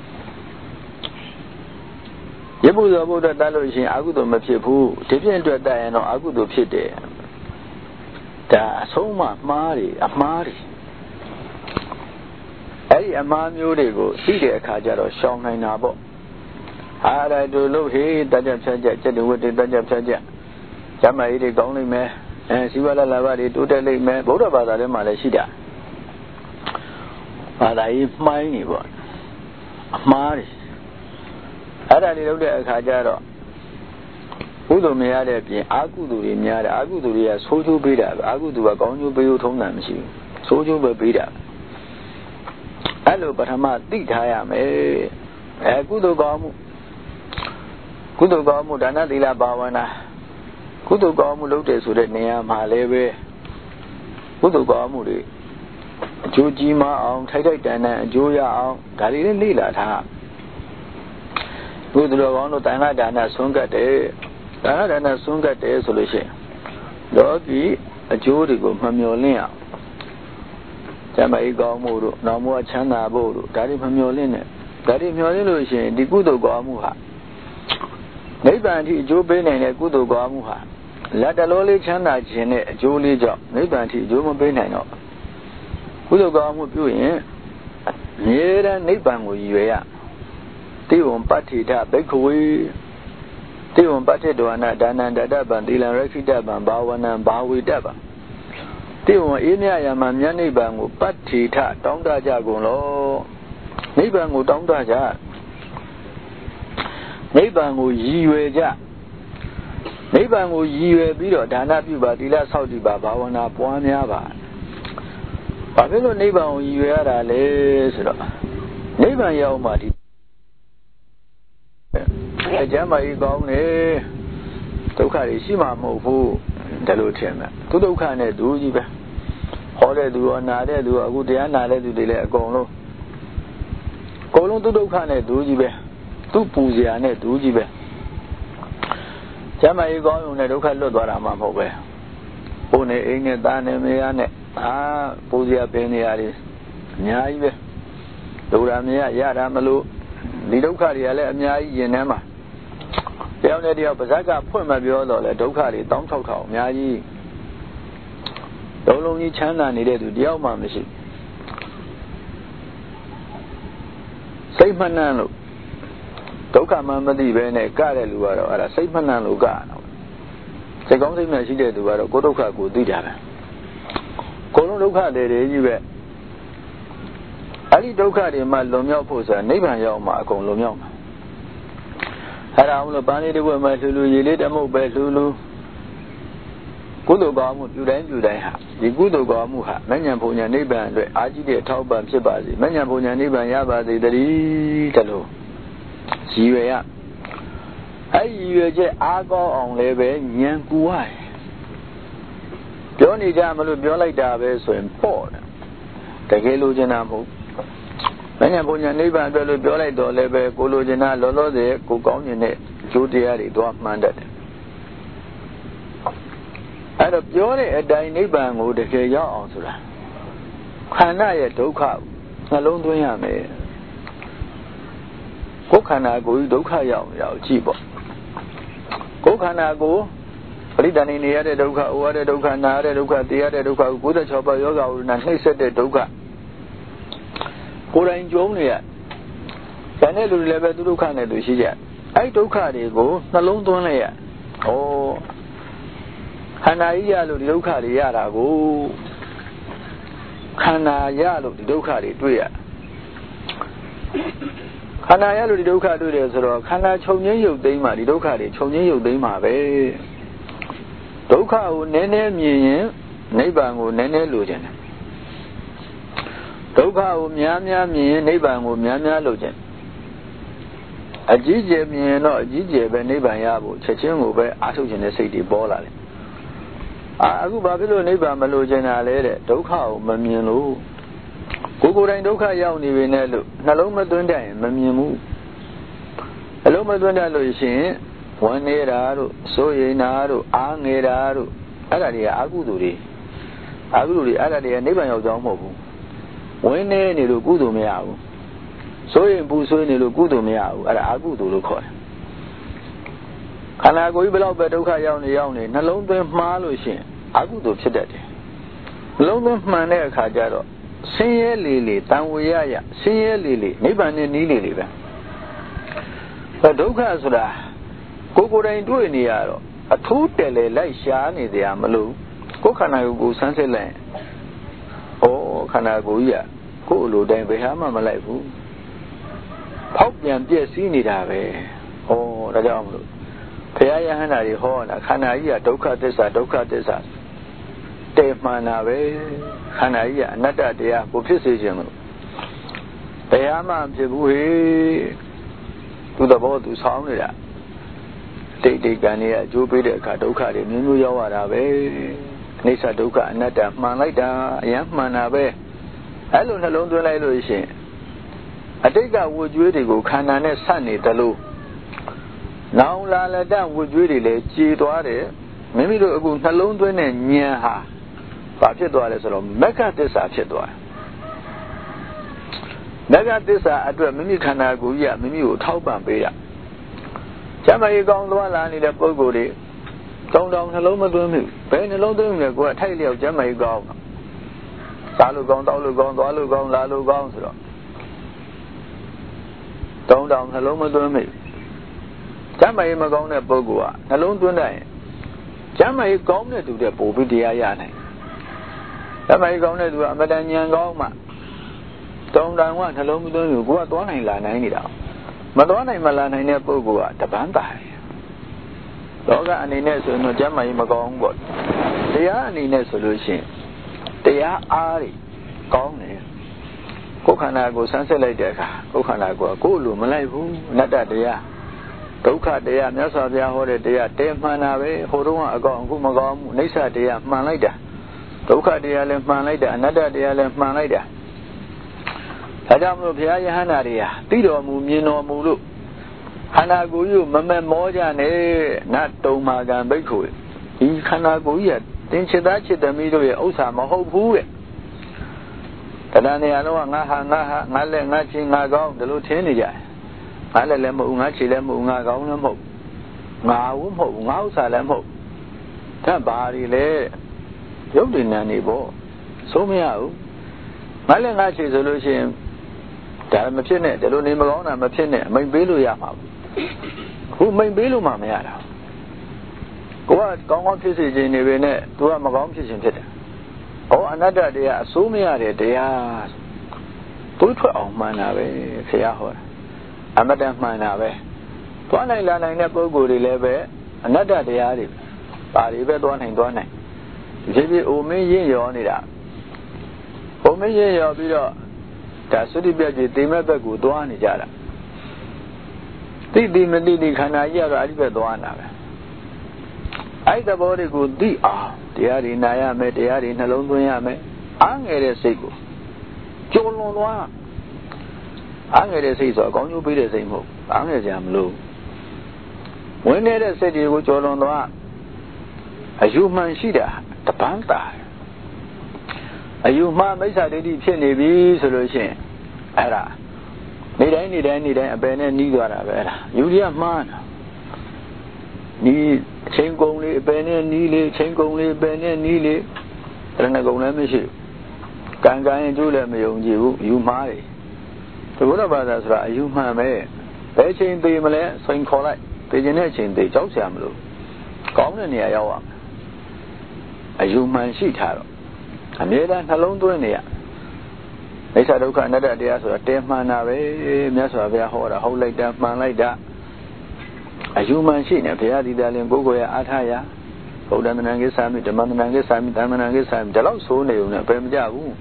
ရပုဇောဘုဒ္ဓတတ်လို့ရှိရင်အာဟုသူမဖြစ်ဘူးဒီဖြင့်အတွက်တတ်ရင်တော့အာဟုသူဖြစ်တယ်ဒါအဆုံးမမှားတယ်အမှားတယ်အဲ့ဒီအမှားမျိုးတွေကိုသိတဲ့အခါကျတော့ရှောင်နိုင်တာပေါ့အားရတူလို့ဟေးတတ်ကြဖြတ်ကြစက်တဝတ်တွေတတ်ကြဖြတ်ကြဇမကြီးတွေကောင်းလိမ့်မယ်အဲစီဝါလာလာဘတွေတိုးတက်လိမ့်မယ်ဗုဒ္ဓဘာသာထဲမှာလည်းရှိတာဘာသာရေးမှိုင်းနေပေါ့အမှားတွေအဲ့ဒါတွေလုပ်တဲ့အခါကျတော့ကုသိုလ်မရတဲ့ပြင်အာကုသိုလ်တွေများတယ်အာကုသိုလ်တွေကဆိုးကျိုးပေးတာပဲအာကုသိုလ်ကကောင်းကျိုးပေးလို့ထုံးတာမရှိဘူးဆိုးကျိုးပဲပေးတာအဲ့လိုပထမသိထားရမယ်အဲကုသိုလ်ကောင်းမှုကုသိုလ်ကောင်းမှုဒါနသီလဘာဝနာကုသိုလ်ကောင်းမှုလုပ်တယ်ဆိုတဲ့နေရာမှာလည်းပဲကုသိုလ်ကောင်းမှုတွေအကျိုးကြီးမအောင်ထိုက်ထိုက်တန်တန်အကျိုးရအောင်ဒါတွေလည်းလေ့လာထားကုသိုလ်ကောင်းတို့တန်ခါဒါနဆွမ်းကတ်တယ်တန်ခါဒါနဆွမ်းကတ်တယ်ဆိုလို့ရှိရင်လောကီအကျိုးတွေကိုမမျှော်လင့်အောင်ကျမ်းမာရေးကောင်းမှုတို့နောင်ဘဝချမ်းသာဖို့တို့ဒါတွေမမျှော်လင့်နဲ့ဒါတွေမျှော်လင့်လို့ရှိရင်ဒီကုသိုလ်ကောင်းမှုဟာနိဗ္ဗာန်အထိအကျိုးပေးနိုင်တဲ့ကုသိုလ်ကောင်းမှုဟာလက်တလောလေးချမ်းသာခြင်းနဲ့အကျိုးလေးကြောင့်နိဗ္ဗာန်အထိအကျိုးမပေးနိုင်တော့ကုသိုလ်ကောင်းမှုပြုရင်အမြဲတမ်းနိဗ္ဗာန်ကိုရည်ရွယ်ရတိဝံပဋ္ဌိတဘိက္ခဝေတိဝံပဋ္ဌိတဝနာဒါနံတတပံသီလံရခိတပံဘာဝနံဘာဝေတပံတိဝံအေးမြယမမြတ်နိဗ္ဗာန်ကိုပဋ္ဌိထတောင်းတကြကုန်လောနိဗ္ဗာန်ကိုတောင်းတကြနိဗ္ဗာန်ကိုရည်ရွယ်ကြနိဗ္ဗာန်ကိုရည်ရွယ်ပြီးတော့ဒါနပြုပါသီလဆောက်တည်ပါဘာဝနာပွားများပါဘာဖြစ်လို့နိဗ္ဗာန်ကိုရည်ရွယ်ရတာလဲဆိုတော့နိဗ္ဗာန်ရောက်မှဒီအကျမ်းမာကြီးကောင်းနေဒုက္ခတွေရှိမှာမဟုတ်ဘူးဒါလို့ထင်တယ်သူဒုက္ခနဲ့သူကြီးပဲဟောတဲ့သူရောနာတဲ့သူရောအခုတရားနာတဲ့သူတွေလည်းအကုန်လုံးအကုန်လုံးသူဒုက္ခနဲ့သူကြီးပဲသူပူဇရာနဲ့သူကြီးပဲကျမ်းမာရေးကောင်းုံနဲ့ဒုက္ခလွတ်သွားတာမှမဟုတ်ပဲဘုန်းနဲ့အိမ်နဲ့သားနဲ့မယားနဲ့အာပူဇရာပင်နေရတယ်အများကြီးပဲဒုရမရရတာမလို့ဒီဒုက္ခတွေကလည်းအများကြီးယင်ထဲမှာတယောက်နဲ့တယောက်ပါဇက်ကဖွင့်မပြောတော့လဲဒုက္ခတွေတောင်းထောက်ထောက်အများကြီးဒုလုံးကြီးချမ်းသာနေတဲ့သူတယောက်မှမရှိစိတ်မနှံ့လို့ဒုက္ခမှမသိပဲနဲ့ကတဲ့လူကတော့အဲ့ဒါစိတ်မနှံ့လို့ကတော့စိတ်ကောင်းစိတ်မဲ့ရှိတဲ့သူကတော့ကိုယ်ဒုက္ခကိုသိတာပဲကိုယ်လုံးဒုက္ခတွေတွေကြီးပဲအဲ့ဒီဒုက္ခတွေမှလွန်မြောက်ဖို့ဆိုတာနိဗ္ဗာန်ရောက်မှအကုန်လွန်မြောက်မှာအဲ့ဒါအောင်လို့ပန်းလေးတစ်ဝက်မှလှူလှူရေလေးတမုတ်ပဲလှူလှူကုသိုလ်ကောင်းမှုပြုတိုင်းပြုတိုင်းဟာဒီကုသိုလ်ကောင်းမှုဟာမဉ္ဇဉ်ဘုံညာနိဗ္ဗာန်အတွက်အာကြီးတဲ့အထောက်ပံ့ဖြစ်ပါစေမဉ္ဇဉ်ဘုံညာနိဗ္ဗာန်ရပါစေတည်းတလို့ရည်ရွယ်ရအဲ့ဒီရည်ရွယ်ချက်အားကောင်းအောင်လည်းပဲဉာဏ်ကူရတယ်ပြောနေကြမလို့ပြောလိုက်တာပဲဆိုရင်ပေါ့တယ်တကယ်လို့ကျင်တာမဟုတ်မဉ္ဇဉ်ဘုံညာနိဗ္ဗာန်အတွက်လို့ပြောလိုက်တော့လည်းပဲကိုလိုချင်တာလောလောဆယ်ကိုကောင်းကျင်တဲ့ကျိုးတရားတွေသွားမှန်းတတ်တယ်အဲ့တော့ပြောတဲ့အတိုင်းနိဗ္ဗာန်ကိုတကယ်ရောက်အောင်ဆိုတာခန္ဓာရဲ့ဒုက္ခနှလုံးသွင်းရမယ်ကိုယ်ခန္ဓာကိုယ်ဒုက္ခရောက်ရောက်ကြည့်ပေါ့ကိုယ်ခန္ဓာကိုယ်ပရိဒဏ်နေရတဲ့ဒုက္ခအိုရတဲ့ဒုက္ခနာရတဲ့ဒုက္ခသိရတဲ့ဒုက္ခကို၉၆ပါးယောဂဝိရဏနှိမ့်ဆက်တဲ့ဒုက္ခကိုယ်တိုင်ကြုံနေရတန်တဲ့လူတွေလည်းပဲသူဒုက္ခနဲ့သူရှိကြအဲ့ဒုက္ခတွေကိုနှလုံးသွင်းလိုက်ရဩခန္ဓာကြီးရလို့ဒီဒုက္ခတွေရတာကိုခန္ဓာရလို့ဒီဒုက္ခတွေတွေ့ရခန္ဓာရလို့ဒီဒုက္ခတွေ့တယ်ဆိုတော့ခန္ဓာချုပ်ငင်းရုပ်သိမ်းမှဒီဒုက္ခတွေချုပ်ငင်းရုပ်သိမ်းမှပဲဒုက္ခကိုနည်းနည်းမြင်ရင်နိဗ္ဗာန်ကိုနည်းနည်းလိုချင်တယ်ဒုက္ခကိုများများမြင်ရင်နိဗ္ဗာန်ကိုများများလိုချင်အကြီးကျယ်မြင်ရင်တော့အကြီးကျယ်ပဲနိဗ္ဗာန်ရဖို့ချက်ချင်းကိုပဲအားထုတ်ခြင်းနဲ့စိတ်တွေပေါ်လာတယ်အာအခုဘာဖြစ်လို့နိဗ္ဗာန်မလိုချင်တာလဲတဲ့ဒုက္ခကိုမမြင်လို့ကိုယ်ကိုယ်တိုင်ဒုက္ခရောက်နေပြီနဲ့လို့နှလုံးမသွင်းတတ်ရင်မမြင်ဘူးနှလုံးမသွင်းတတ်လို့ရှိရင်ဝမ်းနေတာတို့စိုးရိမ်တာတို့အားငယ်တာတို့အဲ့ဒါတွေကအာကုသိုလ်တွေအခုလိုလေအဲ့ဒါတွေကနိဗ္ဗာန်ရောက်ကြောင်းမဟုတ်ဘူးဝင်နေနေလို့ကုသိုလ်မရဘူးဆိုရင်ပူဆွေးနေလို့ကုသိုလ်မရဘူးအဲ့ဒါအကုသိုလ်လို့ခေါ်တယ်ခန္ဓာကိုယ်ကြီးဘယ်တော့ပဲဒုက္ခရောက်နေရောက်နေနှလုံးသွင်းမှားလို့ရှိရင်အကုသိုလ်ဖြစ်တတ်တယ်နှလုံးသွင်းမှန်တဲ့အခါကျတော့ဆင်းရဲလေလေတန်ဝေရရဆင်းရဲလေလေနိဗ္ဗာန်နဲ့နီးလေလေပဲဒုက္ခဆိုတာကိုယ်ကိုယ်တိုင်တွေ့နေရတော့အထူးတယ်လေလိုက်ရှားနေတရားမလို့ကိုယ်ခန္ဓာကိုယ်ကိုဆန်းစစ်လိုက်ဩခန္ဓာကိုယ်ကြီးကကိုယ်လိုတိုင်းဘယ်ဟာမှမလိုက်ဘူးဖောက်ပြန်ပြည့်စည်နေတာပဲဩဒါကြောင့်မလို့ဘုရားယဟန္တာတွေဟောတာခန္ဓာကြီးကဒုက္ခသစ္စာဒုက္ခသစ္စာတေမှန်တာပဲခန္ဓာကြီးကအနတ္တတရားကိုဖြစ်စေခြင်းလို့ဘယ်ဟာမှဖြစ်ဘူးဟေ့သူသဘောသူဆောင်းနေတာတိတ်တိတ်ကံတွေကအကျိုးပေးတဲ့အခါဒုက္ခတွေမျိုးမျိုးရောက်ရတာပဲအနိစ္စဒုက္ခအနတ္တမှန်လိုက်တာအရင်မှန်တာပဲအဲ့လိုနှလုံးသွင်းလိုက်လို့ရှိရင်အတိတ်ကဝှကျွေးတွေကိုခန္ဓာနဲ့ဆက်နေတယ်လို့နောင်လာလက်တဝှကျွေးတွေလည်းကြေသွားတယ်မိမိတို့အခုနှလုံးသွင်းတဲ့ဉာဏ်ဟာဘာဖြစ်သွားလဲဆိုတော့မဂ္ဂသစ္စာဖြစ်သွားတယ်မဂ္ဂသစ္စာအတွက်မိမိခန္ဓာကိုယ်ကြီးကမိမိကိုထောက်ပံ့ပေးရကျမ်းမာရေးကောင်းသွားလာနေတဲ့ပုဂ္ဂိုလ်တွေတောင်းတောင်းနှလုံးမသွင်းဘူးဘယ်နှလုံးသွင်းလဲကိုယ်ကထိုက်လျောက်ကျမ်းမာရေးကောင်းစားလို့ကောင်းတောက်လို့ကောင်းသွားလို့ကောင်းလာလို့ကောင်းဆိုတော့တောင်းတောင်းနှလုံးမသွင်းဘူးကျမ်းမာရေးမကောင်းတဲ့ပုဂ္ဂိုလ်ကနှလုံးသွင်းတဲ့ကျမ်းမာရေးကောင်းတဲ့သူတဲ့ပို့ပြီးတရားရနိုင်ကျမ်းမာရေးကောင်းတဲ့သူကအမတန်ဉာဏ်ကောင်းမှတောင်းတန်ကနှလုံးမသွင်းဘူးကိုယ်ကသွားနိုင်လာနိုင်နေတာမသွားနိုင်မလာနိုင်တဲ့ပုဂ္ဂိုလ်ကတပန်းတာလောကအနေနဲ့ဆိုရင်ကျမ်းမာရေးမကောင်းဘူးပေါ့တရားအနေနဲ့ဆိုလို့ရှိရင်တရားအားတွေကောင်းတယ်ကိုယ်ခန္ဓာကိုဆန်းစစ်လိုက်တဲ့အခါကိုယ်ခန္ဓာကိုကိုယ်လိုမလိုက်ဘူးအနတ္တတရားဒုက္ခတရားမြတ်စွာဘုရားဟောတဲ့တရားတဲမှန်တာပဲဟိုတုန်းကအကောင်အခုမကောင်းဘူးအိဋ္ဌတရားမှန်လိုက်တာဒုက္ခတရားလည်းမှန်လိုက်တာအနတ္တတရားလည်းမှန်လိုက်တာဒါကြောင့်မလို့ဘုရားယဟန္တာတွေဟာသိတော်မူမြင်တော်မူလို့ခန္ဓာကိုယ်ကြီးကိုမမက်မောကြနဲ့နတ်တုံမာကံဘိက္ခုဒီခန္ဓာကိုယ်ကြီးကတင်ချစ်သားချစ်သမီးတို့ရဲ့ဥစ္စာမဟုတ်ဘူးတဲ့တရားနေရာတော့ငါဟာငါဟာငါလက်ငါချင်းငါကောင်းဒီလိုထင်နေကြတယ်ငါလည်းလည်းမဟုတ်ငါချီလည်းမဟုတ်ငါကောင်းလည်းမဟုတ်ငါဝမဟုတ်ငါဥစ္စာလည်းမဟုတ်ဒါဘာတွေလဲရုပ်တည်နေနေပေါ့ဆိုမရဘူးငါလည်းငါချီဆိုလို့ရှိရင်ဒါမဖြစ်နဲ့ဒီလိုနေမကောင်းတာမဖြစ်နဲ့အမိန်ပေးလို့ရမှာဘူးခုမိန်ပေးလို့မှမရတာကိုကကောင်းကောင်းဖြစ်စေခြင်းနေပဲနဲ့သူကမကောင်းဖြစ်ခြင်းဖြစ်တယ်ဟောအနတ္တတရားအစိုးမရတဲ့တရားသူ့ထွက်အောင်မှန်တာပဲဆရာဟောတာအမတန်မှန်တာပဲသွားနိုင်လာနိုင်တဲ့ပုဂ္ဂိုလ်တွေလည်းပဲအနတ္တတရားတွေပါတွေပဲသွားနိုင်သွားနိုင်ဒီပြည့်အိုမင်းရင့်ရောနေတာအိုမင်းရင့်ရောပြီးတော့ဒါသုတိပြည့်ကြီးတိမဲ့ဘက်ကိုသွားနေကြတာတိတိမတိတိခန္ဓာကြီးကတော့အဲ့ဒီဘက်သွားနေတာပဲအဲ့သဘောတွေကိုသိအောင်တရားတွေနာရမယ်တရားတွေနှလုံးသွင်းရမယ်အားငယ်တဲ့စိတ်ကိုကြုံလွန်သွားအားငယ်တဲ့စိတ်ဆိုအကောင်းကျိုးပေးတဲ့စိတ်မဟုတ်အားငယ်ကြမလို့ဝင်နေတဲ့စိတ်တွေကိုကြုံလွန်သွားအယူမှန်ရှိတာတပန်းတာအယူမှန်မိစ္ဆာဒိဋ္ဌိဖြစ်နေပြီဆိုလို့ရှိရင်အဲ့ဒါနေတိုင်းနေတိုင်းနေတိုင်းအပယ်နဲ့နှီးသွားတာပဲအဲ့ဒါယူရမှားတာဒီအချိန်ကုန်လေးအပယ်နဲ့နီးလေးအချိန်ကုန်လေးအပယ်နဲ့နီးလေးတရဏဂုံလည်းမရှိဘူးကံကံရင်ကျိုးလည်းမယုံကြည်ဘူးယူမှားတယ်ဒီဘုရားဘာသာဆိုတာအယူမှန်ပဲဘယ်ချိန်သေးမလဲဆိုရင်ခေါ်လိုက်သိကျင်တဲ့အချိန်သေးကြောက်စရာမလိုကောင်းတဲ့နေရာရောက်အောင်အယူမှန်ရှိထားတော့အမြဲတမ်းနှလုံးသွင်းနေရအိဋ္ဌဒုက္ခအနတ္တတရားဆိုတာတဲမှန်တာပဲမြတ်စွာဘုရားဟောတာဟုတ်လိုက်တာမှန်လိုက်တာအယူမှန်ရှိနေဘုရားဒီသားလင်ကိုယ်ကိုယ်ရအားထားရဗုဒ္ဓမနံကိသာမိဓမ္မမနံကိသာမိသမ္မနံကိသာမိဒါတော့ဆိုးနေုံနဲ့ဘယ်မကြဘူး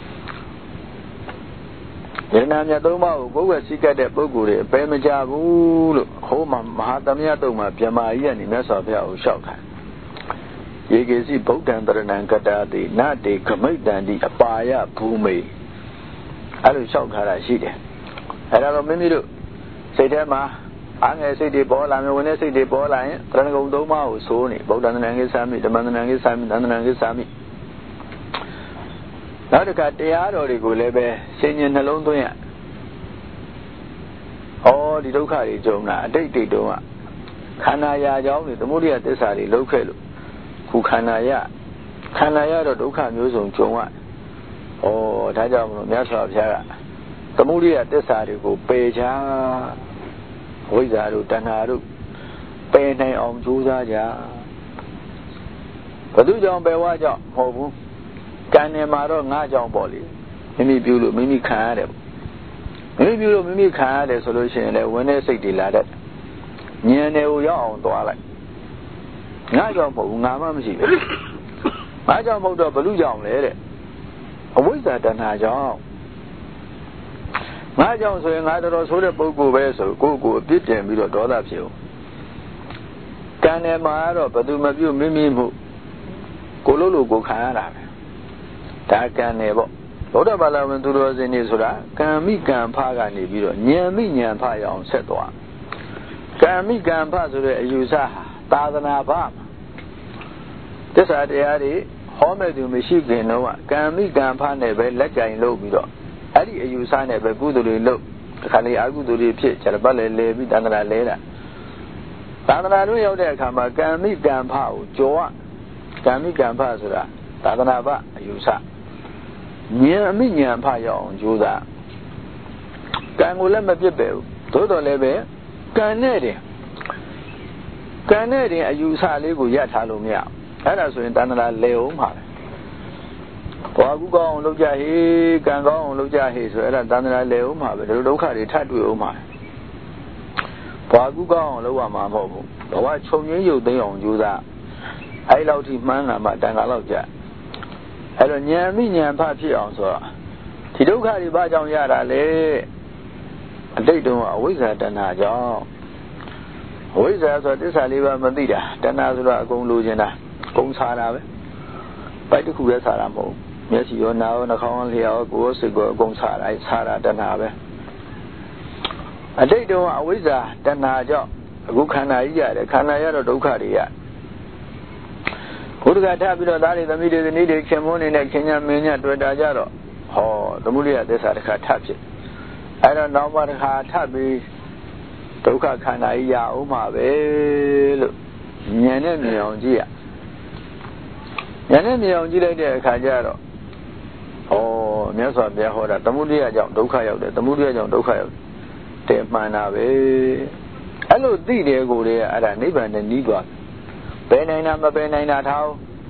ယန္နာမြတ်သုံးပါးကိုကိုယ်ကစိတ်ကတဲ့ပုဂ္ဂိုလ်တွေဘယ်မကြဘူးလို့ဟောမှာမဟာသမယတုံမှာဗြဟ္မာကြီးကနေမြတ်စွာဘုရားကိုလျှောက်တာယေကေစီဗုဒ္ဓံတရဏံကတာတိနတေခမိတ်တံတိအပါယဘူမိအဲ့လိုလျှောက်ထားတာရှိတယ်အဲ့ဒါတော့မိမိတို့စိတ်ထဲမှာအားငယ်စိတ်တွေပေါ်လာမယ်ဝင်တဲ့စိတ်တွေပေါ်လာရင်တရဏဂုံသုံးပါးကိုစိုးနေဗုဒ္ဓံတဏံကိသာမိဓမ္မတဏံကိသာမိသံတဏံကိသာမိနောက်တစ်ခါတရားတော်တွေကိုလည်းပဲစဉ်းကျင်နှလုံးသွင်းရဩဒီဒုက္ခတွေကြုံတာအတိတ်တိတ်တုန်းကခန္ဓာရာကြောင်းတွေသမုဒိယသစ္စာတွေလောက်ခဲ့လို့ခုခန္ဓာရခန္ဓာရတော့ဒုက္ခမျိုးစုံကြုံရဩဒါကြောင့်မလို့မြတ်စွာဘုရားကသမုဒိယသစ္စာတွေကိုပယ်ချဝိဇ္ဇာတို့တဏှာတို့ပယ်နိုင်အောင်ကြိုးစားကြဘယ်သူကြောင့်ပယ်ဝါကြောင့်မဟုတ်ဘူးကံနဲ့မှာတော့ငါကြောင့်ပေါ့လေမိမိပြုလို့မိမိခံရတယ်မိမိပြုလို့မိမိခံရတယ်ဆိုလို့ရှိရင်လည်းဝင်တဲ့စိတ်တွေလာတတ်ဉာဏ်တွေကိုရောက်အောင်သွားလိုက်ငါကြောင့်မဟုတ်ဘူးငါမှမရှိဘူးငါကြောင့်မဟုတ်တော့ဘလူကြောင့်လဲတဲ့အဝိဇ္ဇာတဏှာကြောင့်ငါကြောင့်ဆိုရင်ငါတော်တော်ဆိုးတဲ့ပုဂ္ဂိုလ်ပဲဆိုကိုယ့်ကိုယ်အပြစ်တင်ပြီးတော့ဒေါသဖြစ်အောင်ကံနဲ့မှာတော့ဘယ်သူမပြုမိမိမှုကိုလို့လို့ကိုခံရတာပဲဒါကံနဲ့ပေါ့ဘုရားဘာသာဝင်သူတော်စင်တွေဆိုတာကံမိကံဖကနေပြီးတော့ဉာဏ်မိဉာဏ်ဖရအောင်ဆက်သွားကံမိကံဖဆိုတဲ့အယူဆဟာသာသနာ့ဘာသစ္စာတရားတွေဟောမဲ့သူမရှိခင်တော့ကံမိကံဖနဲ့ပဲလက်ကင်လုပ်ပြီးတော့အဲ့ဒီအယူဆနဲ့ပဲကုသိုလ်တွေလုပ်တခါလေအကုသိုလ်တွေဖြစ်ကျတော့လေလေပြီးတန္တရာလဲတာသာသနာ့တို့ရောက်တဲ့အခါမှာကံမိကံဖကိုကြောကံမိကံဖဆိုတာသာသနာ့ဘာအယူဆဉာဏ်အမိဉာဏ်ဖရအောင်ကြိုးစားကံကိုလည်းမပြစ်ပဲဘူးသို့တော်လည်းပဲကံနဲ့တင်ကံနဲ့တင်အယူဆလေးကိုရထားလို့မရအဲ့ဒါဆိုရင်တဏ္ဍာလဲအောင်ပါပဲဘာကူကောင်းအောင်လုပ်ကြဟေးကံကောင်းအောင်လုပ်ကြဟေးဆိုအဲ့ဒါတဏ္ဍာလဲအောင်ပါပဲဒီဒုက္ခတွေထပ်တွေ့အောင်ပါဘာကူကောင်းအောင်လုပ်ရမှာမဟုတ်ဘူးဘဝခြုံငင်းရုပ်သိမ်းအောင်ကြိုးစားအဲ့လောက်ထိမှန်းလာမှတန်ခါလောက်ကြအဲ့တော့ဉာဏ်မိဉာဏ်ဖဖြစ်အောင်ဆိုတော့ဒီဒုက္ခတွေဘာကြောင့်ရတာလဲအတိတ်တုန်းကအဝိဇ္ဇာတဏှာကြောင့်အဝိဇ္ဇာဆိုသစ္စာလေးပါးမသိတာတဏှာဆိုတာအကုန်လိုချင်တာအကုန်စားတာပဲပိုက်တစ်ခုပဲစားတာမဟုတ်မျက်စိရောနားရောနှာခေါင်းရောလျှာရောကိုယ်ရောစိတ်ရောအကုန်စားတာစားတာတဏှာပဲအတိတ်တုန်းကအဝိဇ္ဇာတဏှာကြောင့်အခုခန္ဓာကြီးရတယ်ခန္ဓာရတော့ဒုက္ခတွေရဘုရားထပ်ပြီးတော့သားတွေသမီးတွေဇနီးတွေခင်မွန်းနေနဲ့ခင်ညာမင်းညာတွေ့တာကြတော့ဟောသမုဒိယသစ္စာတစ်ခါထပ်ဖြစ်အဲ့တော့နောက်မှတစ်ခါထပ်ပြီးဒုက္ခခန္ဓာကြီးရအောင်ပါပဲလို့ဉာဏ်နဲ့မြင်အောင်ကြည့်ရဉာဏ်နဲ့မြင်အောင်ကြည့်လိုက်တဲ့အခါကျတော့ဩမြတ်စွာဘုရားဟောတာသမုဒိယကြောင့်ဒုက္ခရောက်တယ်သမုဒိယကြောင့်ဒုက္ခရောက်တယ်မှန်တာပဲအဲ့လိုသိတယ်ကိုယ်တွေကအဲ့ဒါနိဗ္ဗာန်နဲ့နီးသွားပယ်နိုင်တာမပယ်နိုင်တာထား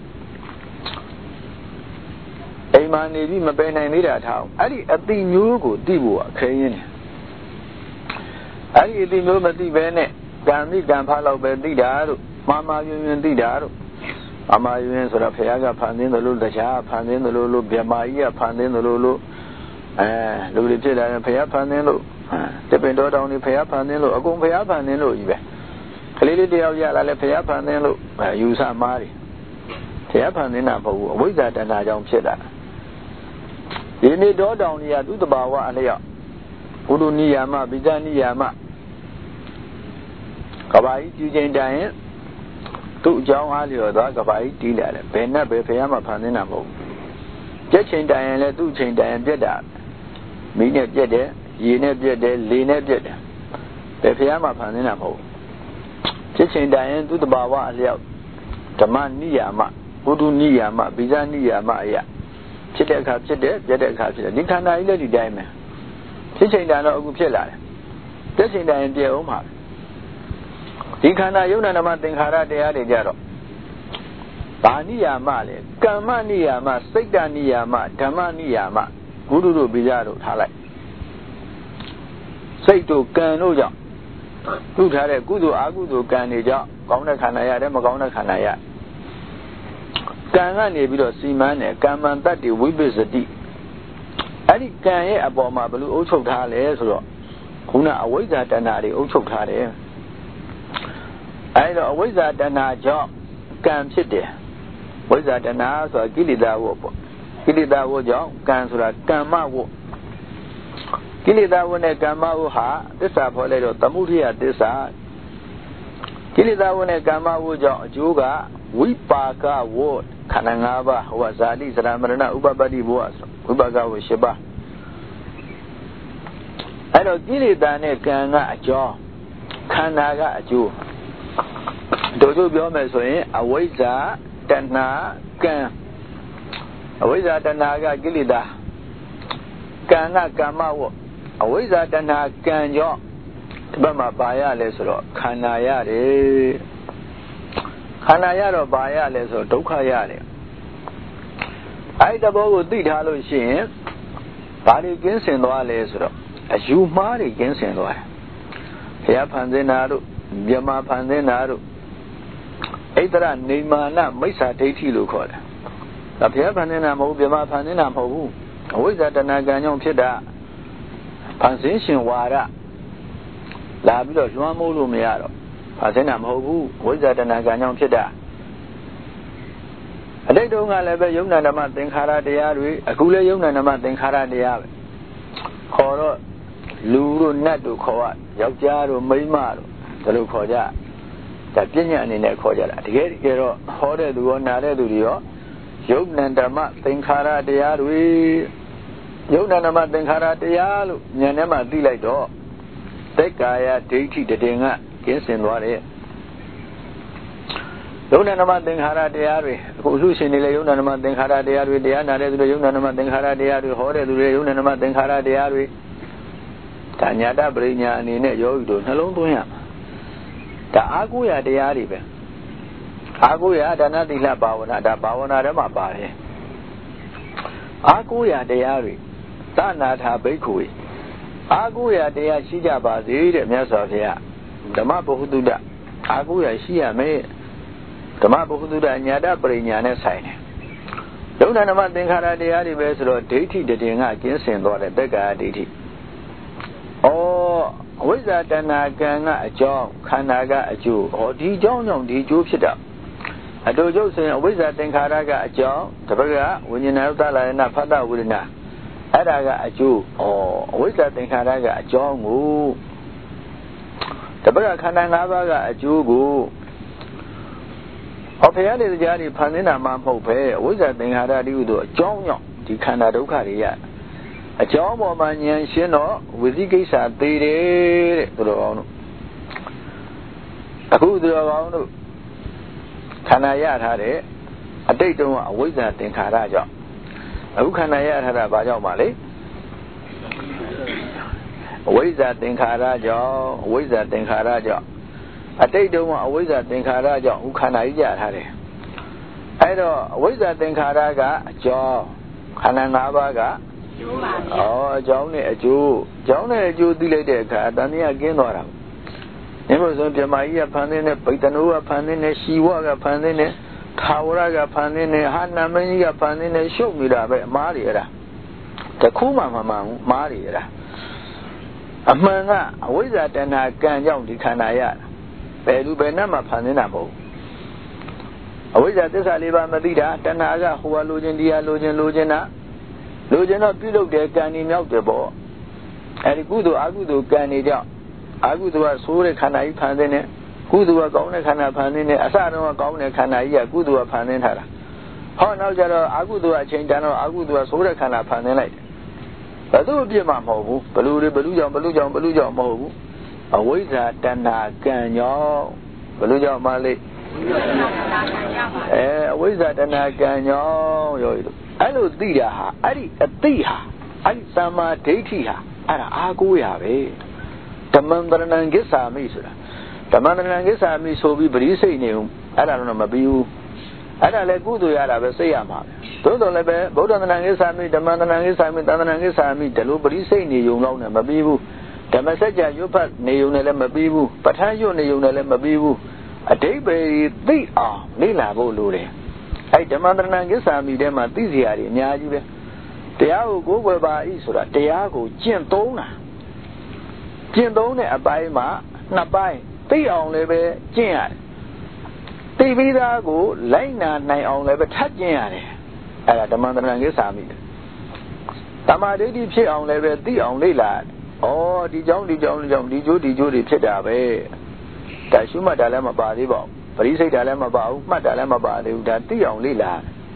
အိမ်မှာနေပြီးမပယ်နိုင်သေးတာထားအဲ့ဒီအတိမျိုးကိုသိဖို့အခင်းရင်းတယ်အဲ့ဒီအတိမျိုးမသိဘဲနဲ့ကံမိကံဖလောက်ပဲသိတာတို့မာမာယွင်ယွင်သိတာတို့မာမာယွင်ယွင်ဆိုတော့ဘုရားကဖန်ဆင်းတယ်လို့တရားဖန်ဆင်းတယ်လို့လို့ဗြဟ္မာကြီးကဖန်ဆင်းတယ်လို့လို့အဲလူတွေဖြစ်လာရင်ဘုရားဖန်ဆင်းလို့တပင်တော်တောင်တွေဘုရားဖန်ဆင်းလို့အကုန်ဘုရားဖန်ဆင်းလို့ကြီးပဲကလေးလေးတယောက်ရလာလဲဘုရားဖန်ဆင်းလို့ယူဆမားတယ်ဘုရားဖန်ဆင်းတာမဟုတ်ဘူးအဝိဇ္ဇာတဏှာကြောင့်ဖြစ်တာဒီနေ့တော်တောင်တွေကသူ့တဘာဝအလျောက်ဘုဒ္ဓနိယာမဗိဇာနိယာမကဘာကြီးကျူချိန်တိုင်ရင်သူ့အကြောင်းအားလျော်သွားကဘာကြီးတီးလာတယ်ဘယ်နဲ့ပဲဘုရားမှဖန်ဆင်းတာမဟုတ်ဘူးကြက်ချိန်တိုင်ရင်လည်းသူ့ချိန်တိုင်ရင်ပြက်တာမီးနဲ့ပြက်တယ်ရေနဲ့ပြက်တယ်လေနဲ့ပြက်တယ်ဘယ်ဘုရားမှဖန်ဆင်းတာမဟုတ်ဘူးဖြစ်ချိန်တိုင်ရင်သူတဘာဝအလျောက်ဓမ္မနိယာမဘုဒ္ဓနိယာမဗိဇာနိယာမအရာဖြစ်တဲ့အခါဖြစ်တယ်ပြက်တဲ့အခါဖြစ်တယ်ဒီခန္ဓာကြီးလည်းဒီတိုင်းပဲဖြစ်ချိန်တိုင်တော့အခုဖြစ်လာတယ်ပြက်ချိန်တိုင်ရင်ပြက်အောင်ပါဒီခန္ဓာယုံနာဓမ္မသင်္ခါရတရားတွေကြတော့ဘာနိယာမလဲကမ္မနိယာမစိတ်တနိယာမဓမ္မနိယာမဘုဒ္ဓတို့ဗိဇာတို့ထားလိုက်စိတ်တို့ကံတို့ကြောင့်ပြုထားတဲ့ကုသိုလ်အကုသိုလ်ကံတွေကြောင့်ကောင်းတဲ့ခန္ဓာရတယ်မကောင်းတဲ့ခန္ဓာရကံကနေပြီးတော့စီမံတယ်ကမ္မံတတ္တိဝိပစ္စတိအဲ့ဒီကံရဲ့အပေါ်မှာဘယ်လိုအုပ်ချုပ်ထားလဲဆိုတော့ခုနအဝိဇ္ဇာတဏှာတွေအုပ်ချုပ်ထားတယ်အဲ့တော့အဝိဇ္ဇာတဏှာကြောင့်ကံဖြစ်တယ်ဝိဇ္ဇာတဏှာဆိုတာကိလေသာဝတ်ပေါ့ကိလေသာဝတ်ကြောင့်ကံဆိုတာကမ္မဝတ်ကိလေသာဝတ်နဲ့ကမ္မဝတ်ဟာသစ္စာဖော်လိုက်တော့သမုဒိယသစ္စာကိလေသာဝတ်နဲ့ကမ္မဝတ်ကြောင့်အကျိုးကဝိပါကဝတ်ခန္ဓာ၅ပါးဟိုကဇာတိဇရာမရဏဥပပတ္တိဘဝဆိုဝိပါကဝ၈ပါးအဲ့တော့ကိလေသာနဲ့ကံကအကြောင်းခန္ဓာကအကျိုးတို့တို့ပြောမယ်ဆိုရင်အဝိဇ္ဇာတဏှာကံအဝိဇ္ဇာတဏှာကကိလေသာကံကကမ္မဝတ်အဝိဇ္ဇာတဏှာကံကြောင့်ဒီဘက်မှာပါရလဲဆိုတော့ခန္ဓာရတယ်ခန္ဓာရတော့ပါရလဲဆိုဒုက္ခရတယ်အဲ့တဘောကိုသိထားလို့ရှိရင်ဘာတွေကင်းစင်သွားလဲဆိုတော့အယူမှားတွေကင်းစင်သွားတယ်ဘုရားဖန်ဆင်းတာတို့မြမဖန်ဆင်းတာတို့ဣတရနေမာနမိစ္ဆာဒိဋ္ဌိလို့ခေါ်တယ်ဒါဘုရားဖန်ဆင်းတာမဟုတ်မြမဖန်ဆင်းတာမဟုတ်ဘူးအဝိဇ္ဇာတဏှာကံကြောင့်ဖြစ်တာဖန်ဆင်းရှင်ဝါဒလာပြီးတော့လွှမ်းမိုးလို့မရတော့ဖန်ဆင်းတာမဟုတ်ဘူးဝိဇ္ဇာတဏှာကံကြောင့်ဖြစ်တာအတိတ်တုန်းကလည်းပဲယုံနာဓမ္မသင်္ခါရတရားတွေအခုလည်းယုံနာဓမ္မသင်္ခါရတရားပဲခေါ်တော့လူတို့နတ်တို့ခေါ်ရယောက်ျားတို့မိန်းမတို့ဒါလိုခေါ်ကြဒါပြဉ္ညာအနေနဲ့ခေါ်ကြတာတကယ်တကယ်တော့ဟောတဲ့သူရောနာတဲ့သူတွေရောယုံနာဓမ္မသင်္ခါရတရားတွေယုံနာဓမ္မသင်္ခါရတရားလို့ဉာဏ်ထဲမှာသိလိုက်တော့သက်ကာယဒိဋ္ဌိတည်ငါကင်းစင်သွားတယ်ယုံနာဓမ္မသင်္ခါရတရားတွေအခုအလူရှင်တွေလည်းယုံနာဓမ္မသင်္ခါရတရားတွေတရားနာတဲ့သူတွေယုံနာဓမ္မသင်္ခါရတရားတွေဟောတဲ့သူတွေယုံနာဓမ္မသင်္ခါရတရားတွေဒါညာတပရိညာအနေနဲ့ယောဂီတို့နှလုံးသွင်းရမှာဒါအာကိုရတရားတွေပဲအာကိုရဒါနသီလဘာဝနာဒါဘာဝနာထဲမှာပါတယ်အာကိုရတရားတွေသနာထာဘိက္ခုအာကိုရတရားရှိကြပါစေတဲ့မြတ်စွာဘုရားဓမ္မဗဟုသုတအာကိုရရှိရမယ်ဓမ္မဗဟုသုတညာတပရိညာနဲ့ဆိုင်တယ်ယုံနာဓမ္မသင်္ခါရတရားတွေပဲဆိုတော့ဒိဋ္ဌိတည်ငါကင်းစင်သွားတဲ့တက္ကာဒိဋ္ဌိဩအဝိဇ္ဇာတဏှာကံကအကြောင်းခန္ဓာကအကျိုးဟောဒီအကြောင်းကြောင့်ဒီအကျိုးဖြစ်တာအတူတူဆိုရင်အဝိဇ္ဇာသင်္ခါရကအကြောင်းတပတ်ကဝိညာဏဥဒ္ဒလာယနာဖတ်တဝိရဏအဲ့ဒါကအကျိုးဩအဝိဇ္ဇာသင်္ခါရကအကြောင်းကိုတပတ်ကခန္ဓာ၅ပါးကအကျိုးကိုဟောဖရာတဲ့ကြားတွေဖန်ဆင်းတာမှမဟုတ်ပဲအဝိဇ္ဇာသင်္ခါရတိဟုသောအကြောင်းကြောင့်ဒီခန္ဓာဒုက္ခတွေရအကြောင်းပေါ်မှာဉာဏ်ရှင်းတော့ဝိသိကိစ္စသေးတယ်တဲ့သူတော်ကောင်းတို့အခုသူတော်ကောင်းတို့ခန္ဓာရထားတဲ့အတိတ်တုန်းကအဝိဇ္ဇာသင်္ခါရကြောင့်အခုခန္ဓာရထားတာဘာကြောင့်ပါလဲအဝိဇ္ဇာသင်္ခါရကြောင့်အဝိဇ္ဇာသင်္ခါရကြောင့်အတိတ်တုန်းကအဝိဇ္ဇာသင်္ခါရကြောင့်ဥခန္ဓာကြီးကြထားတယ်အဲ့တော့အဝိဇ္ဇာသင်္ခါရကအကြောင်းခန္ဓာ၅ပါးကကျိုးပါဗျာဩအကြောင်းနဲ့အကျိုးအကြောင်းနဲ့အကျိုးသိလိုက်တဲ့အခါတဏှာကင်းသွားတာဒီလိုဆိုပြမကြီးကဖန်ဆင်းတဲ့ဗိတ္တနိုးကဖန်ဆင်းတဲ့ရှီဝကဖန်ဆင်းတဲ့ထာဝရကဖန်ဆင်းတဲ့ဟာနာမင်းကြီးကဖန်ဆင်းတဲ့ရှုပ်နေတာပဲအမားတွေအဲ့ဒါတခုမှမမှန်ဘူးမားတွေအဲ့ဒါအမှန်ကအဝိဇ္ဇာတဏှာကံကြောင့်ဒီခန္ဓာရဘယ်လူဘယ်နဲ့မှဖန်ဆင်းတာမဟုတ်အဝိဇ္ဇာသစ္စာလေးပါးမသိတာတဏှာကဟိုဟာလိုချင်ဒီဟာလိုချင်လိုချင်တာလိုချင်တော့ပြုလုပ်တဲ့ကံဒီမြောက်တယ်ပေါ့အဲဒီကုသိုလ်အကုသိုလ်ကံတွေကြောင့်အကုသိုလ်ကဆိုးတဲ့ခန္ဓာကြီးဖန်ဆင်းတယ်ကုသိုလ်ကကောင်းတဲ့ခန္ဓာဖန်ဆင်းတယ်အစတုန်းကကောင်းတဲ့ခန္ဓာကြီးကကုသိုလ်ကဖန်ဆင်းထားတာဟောနောက်ကျတော့အကုသိုလ်အချိန်တန်တော့အကုသိုလ်ကဆိုးတဲ့ခန္ဓာဖန်ဆင်းလိုက်တယ်ဘယ်သူအပြစ်မှမဟုတ်ဘူးဘလူတွေဘလူကြောင့်ဘလူကြောင့်ဘလူကြောင့်မဟုတ်ဘူးအဝိဇ္ဇာတဏှာကံကြောင့်ဘလူကြောင့်မလေးအဲအဝိဇ္ဇာတဏှာကံကြောင့်ရောအဲ့လိုသိတာဟာအဲ့ဒီအသိဟာအဲ့ဒီသမ္မာဒိဋ္ဌိဟာအဲ့ဒါအာကိုရပဲဓမ္မန္တရဏံကိစ္ဆာမိဆိုတာဓမ္မန္တရဏံကိစ္ဆာမိဆိုပြီးပရိစိတ်နေဦးအဲ့ဒါတော့မပြီးဘူးအဲ့ဒါလည်းကုသိုလ်ရတာပဲစိတ်ရမှာပဲသို့တော်လည်းပဲဗုဒ္ဓန္တရံကိစ္ဆာမိဓမ္မန္တရံကိစ္ဆာမိသန္တရံကိစ္ဆာမိဒီလိုပရိစိတ်နေုံတော့နဲ့မပြီးဘူးဓမ္မစကြာရွတ်ဖတ်နေုံနဲ့လည်းမပြီးဘူးပဋ္ဌာန်းရွတ်နေုံနဲ့လည်းမပြီးဘူးအတိပ္ပယ်သိအောင်လေ့လာဖို့လိုတယ်အဲ့ဓမ္မန္တရဏကိစ္ဆာမိထဲမှာသိစရာတွေအများကြီးပဲတရားကိုကိုယ်ွယ်ပါဤဆိုတာတရားကိုကျင့်သုံးတာကျင့်သုံးတဲ့အပိုင်းမှာနှစ်ပိုင်းသိအောင်လည်းပဲကျင့်ရတယ်သိပြီးသားကိုလိုက်နာနိုင်အောင်လည်းပဲထပ်ကျင့်ရတယ်အဲ့ဒါဓမ္မန္တရဏကိစ္ဆာမိတမာဒိဋ္ဌိဖြစ်အောင်လည်းပဲသိအောင်လေ့လာဩဒီကြောင့်ဒီကြောင့်ဒီကြောင့်ဒီကျိုးဒီကျိုးတွေဖြစ်တာပဲဒါရှုမှတ်တာလည်းမပါသေးပါဘူးပရိစိတ်တာလည်းမပါဘူးမှတ်တာလည်းမပါသေးဘူးဒါသိအောင်လေ့လာ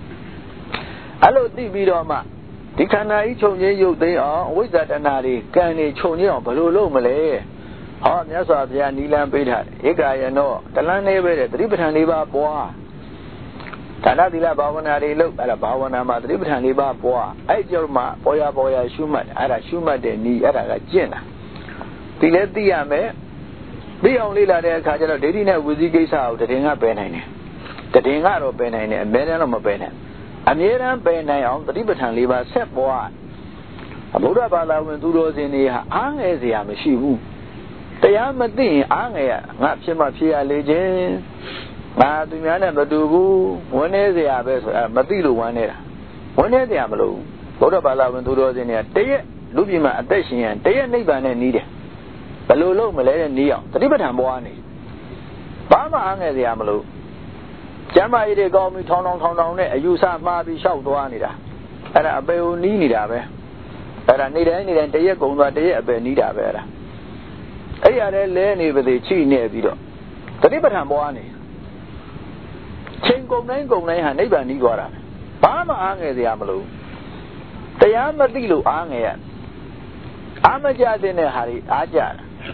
Hello, T V Roma. The Canary Chonye, you they are, with that anari, can a Chonye, Balulo Malay. Oh, yes, of the Nilan Peter, Ega, no, the land neighbor, the Ribbon Liba Boa. Tanadila Bavanari look at a Bavanama, the Ribbon Liba Boa. I Jorma, Boya Boya Schumann, at a Schumann de Ni at a Jena. The let the Ame. The only lady Kajala didn't have with the case out the Dinga Benane. The Dinga of Benane and Benanum Benan. And here I'm Benay on the Libertan Liba set boy. A Buddha Bala went to those in the Ang as the Amashivu. They are Madi, Anga, Napsima Pia Legend. Madumana Badubu, one is the Abbas, Madilu one era. One is the Amalu. Buddha Bala went to those in the day, Lubima, Attention, and day and neighbor and needed. Balolo Malay Neo, the Libertan Boani. Bama Ang as the Amalu. Jama ide go mi thong thong thong thong ne ayu sa ma bi shao twa nida ara abe o ni nida be ara ni dai ni dai tayet gung twa tayet abe ni da be ara ai ya le le ni ba de chi ne bi do Tatipathan boa ni chain gung nai gung nai ha nibban ni twa da ba ma a ngel sya ma lo taya ma ti lo a ngel ya a ma ja tin ne ha ri a ja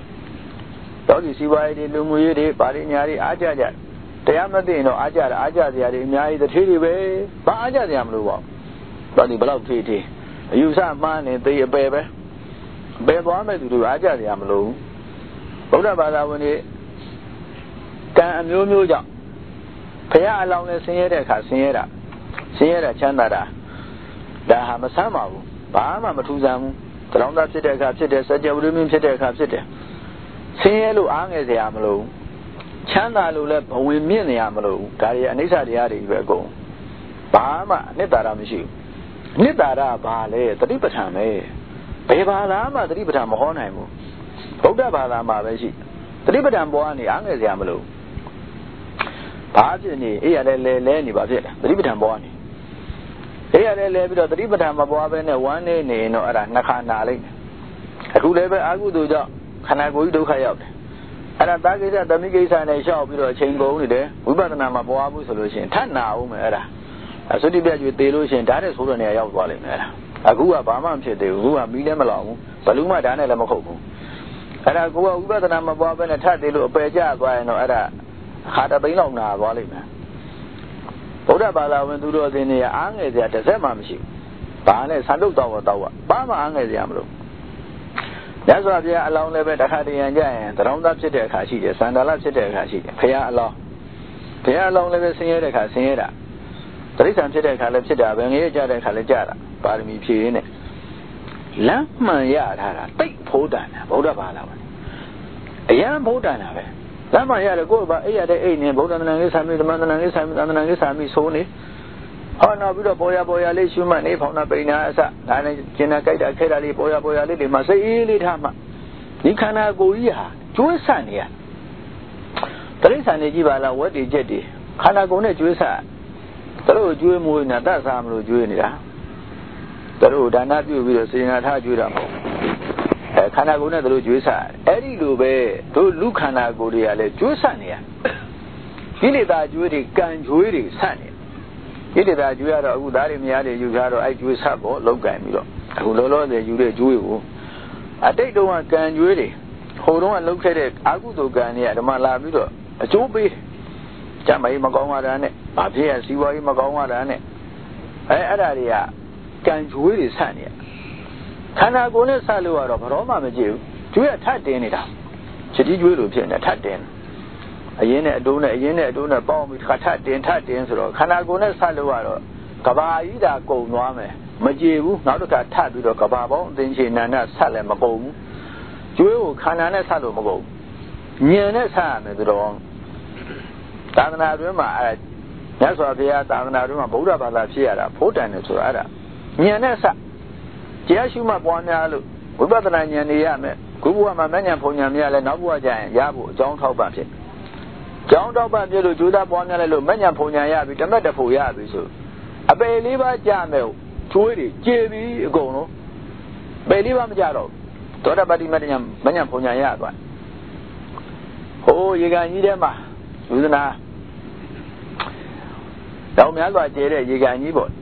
da Toki siwa yi lu mu yi de ba ri nya ri a ja jaတရားမသိရင်တော့အားကြတာအားကြစရာတွေအများကြီးတစ်ထေးတွေပဲဘာအားကြစရာမလိုပါဘူးတော်ဒီဘလောက်ထေးထေးအယူဆမှားနေသေးအပယ်ပဲအပယ်သွားမဲ့သူတို့အားကြစရာမလိုဘူးဗုဒ္ဓဘာသာဝင်တွေကံအမျိုးမျိုးကြောင့်ဘုရားအလောင်းနဲ့ဆင်းရဲတဲ့အခါဆင်းရဲတာဆင်းရဲတာချမ်းသာတာဒါဟာမဆမ်းပါဘူးဘာမှမထူးဆန်းဘူးတလောင်းသားဖြစ်တဲ့အခါဖြစ်တယ်စัจ java ရင်းဖြစ်တဲ့အခါဖြစ်တယ်ဆင်းရဲလို့အားငယ်စရာမလိုဘူးချမ်းသာလို့လည်းဘဝင်မြင့်နေရမလို့ဒါတွေအနိစ္စတရားတွေပဲအကုန်ဘာမှအနှစ်သာရမရှိဘူးအနှစ်သာရဘာလဲတတိပဋ္ဌာန်ပဲဘယ်ဘာသာမှတတိပဋ္ဌာန်မဟောနိုင်ဘူးဗုဒ္ဓဘာသာမှာပဲရှိတတိပဋ္ဌာန်ပေါ်ကနေအားငယ်စရာမလိုဘာဖြစ်နေအေးရလဲလဲလဲနေပါဖြစ်တယ်တတိပဋ္ဌာန်ပေါ်ကနေအေးရလဲလဲပြီးတော့တတိပဋ္ဌာန်မပေါ်ဘဲနဲ့ဝမ်းနေနေတော့အဲ့ဒါနှခါနာလိုက်တယ်အခုလည်းပဲအာဟုသူကြောင့်ခန္ဓာကိုယ်ကြီးဒုက္ခရောက်တယ်အဲ့ဒါတာကိစ္စတမိကိစ္စနဲ့ရှောက်ပြီးတော့အချိန်ကုန်နေတယ်ဝိပဿနာမှာပွားဖို့ဆိုလို့ရှိရင်ထပ်နာအောင်မယ်အဲ့ဒါအသုတိပြကျွေသေလို့ရှိရင်ဓာတ်နဲ့ဆိုးတဲ့နေရာရောက်သွားလိမ့်မယ်အဲ့ဒါအခုကဘာမှမဖြစ်သေးဘူးအခုကမီးလည်းမလောင်ဘူးဘလူးမှဓာတ်နဲ့လည်းမခုတ်ဘူးအဲ့ဒါကိုကဝိပဿနာမှာပွားပဲနဲ့ထပ်သေးလို့အပယ်ကျသွားရင်တော့အဲ့ဒါခါတသိန်းလောက်နာသွားလိမ့်မယ်ဗုဒ္ဓဘာသာဝင်သူတော်စင်တွေကအားငယ်စရာတစ်စက်မှမရှိဘူးဘာနဲ့ဆန်ထုတ်တော့တော့ဘာမှအားငယ်စရာမလိုရသော်ပြအလောင်းလည်းပဲတခါတရံကြရင်တရောင်းသားဖြစ်တဲ့အခါရှိတယ်စန္ဒာလဖြစ်တဲ့အခါရှိတယ်ခရအလောင်းခရအလောင်းလည်းပဲဆင်းရဲတဲ့အခါဆင်းရဲတာတရိစ္ဆာန်ဖြစ်တဲ့အခါလည်းဖြစ်တာပဲငရဲကြတဲ့အခါလည်းကြတာပါရမီဖြည့်ရင်းနဲ့လမ်းမှန်ရထားတာတိတ်ဖိုးတန်တာဗုဒ္ဓဘာသာဝင်အရန်ဖိုးတန်တာပဲလမ်းမှန်ရတယ်ကိုယ်ကအိပ်ရတဲ့အိတ်နဲ့ဗုဒ္ဓသနာကိစ္စမိဓမ္မသနာကိစ္စမိသန္တနာကိစ္စမိဆိုနေဟောနောက်ပြီးတော့ပေါ်ရပေါ်ရလေးရှုမှတ်နေဖောင်းနာပိဏာအစဒါနဲ့ကျင်နာကြိုက်တာခဲတာလေးပေါ်ရပေါ်ရလေးတွေမှာစိတ်အေးလေးထားမှဒီခန္ဓာကိုယ်ကြီးဟာကျွေးဆန့်နေရတရိစ္ဆာန်တွေကြည့်ပါလားဝက်တွေကြက်တွေခန္ဓာကိုယ်နဲ့ကျွေးဆန့်တို့ကျွေးမွေးနေတာတတ်စားမလို့ကျွေးနေတာတို့ဒါနပြုပြီးတော့စေနာထားကျွေးတာမဟုတ်အဲခန္ဓာကိုယ်နဲ့တို့ကျွေးဆန့်အဲ့ဒီလိုပဲတို့လူခန္ဓာကိုယ်တွေကလည်းကျွေးဆန့်နေရကိလေသာကျွေးတွေကံကျွေးတွေဆန့်နေကိလေသာကျွေးရတော့အခုသားတွေမရတွေယူကြတော့အဲ့ကျွေးဆက်ဖို့လောက်ကင်ပြီးတော့အခုလောလောဆယ်ယူတဲ့ကျွေးကိုအတိတ်တုန်းကကံကျွေးတွေဟိုတုန်းကလုပ်ခဲ့တဲ့အကုသိုလ်ကံတွေကဓမ္မလာပြီးတော့အကျိုးပေးကြမ်းမေးမကောင်းရတာနဲ့ဘာဖြစ်ရစီးပွားရေးမကောင်းရတာနဲ့အဲအဲ့ဒါတွေကကံကျွေးတွေဆန့်နေရခန္ဓာကိုယ်နဲ့ဆက်လို့ရတော့ဘရောမှမကြည့်ဘူးကျွေးရထပ်တင်းနေတာချက်ကြီးကျွေးလို့ဖြစ်နေထပ်တင်းအရင်နဲ့အတိုးနဲ့အရင်နဲ့အတိုးနဲ့ပေါင်းပြီးထပ်တင်းထပ်တင်းဆိုတော့ခန္ဓာကိုယ်နဲ့ဆက်လို့ရတော့ကဘာကြီးတာကုန်သွားမယ်မကြည့်ဘူးနောက်တစ်ခါထပ်ပြီးတော့ကဘာပေါင်းအသိဉာဏ်နာနဲ့ဆက်လည်းမကုန်ဘူးကျွေးကိုခန္ဓာနဲ့ဆက်လို့မကုန်ဘူးဉာဏ်နဲ့ဆက်ရမယ်ဆိုတော့သာသနာ့တွင်မှာအဲမြတ်စွာဘုရားသာသနာ့တွင်မှာဗုဒ္ဓဘာသာဖြစ်ရတာဖို့တန်တယ်ဆိုတာအဲ့ဒါဉာဏ်နဲ့ဆက်တရားရှုမှတ်ပွားများလို့ဝိပဿနာဉာဏ်နေရမယ်ခုဘဝမှာမဉဏ်ဖုန်ဉာဏ်များလဲနောက်ဘဝကျရင်ရဖို့အကြောင်းထောက်ပံ့ဖြစ်ကြောင်းထောက်ပံ့ပြလို့ကျိုးသားပွားများလဲလို့မဉဏ်ဖုန်ဉာဏ်ရပြီတမက်တဖို့ရပြီဆိုအပေလေးပါးကြမယ်ကျွေးတွေကျေပြီးအကုန်လုံးပေလေးပါးမကြတော့သောတာပတိမတ္တဉာဏ်မဉဏ်ဖုန်ဉာဏ်ရသွားဟိုရေကန်ကြီးထဲမှာဝိသနာတော့များစွာကျဲတဲ့ရေကန်ကြီးပေါ့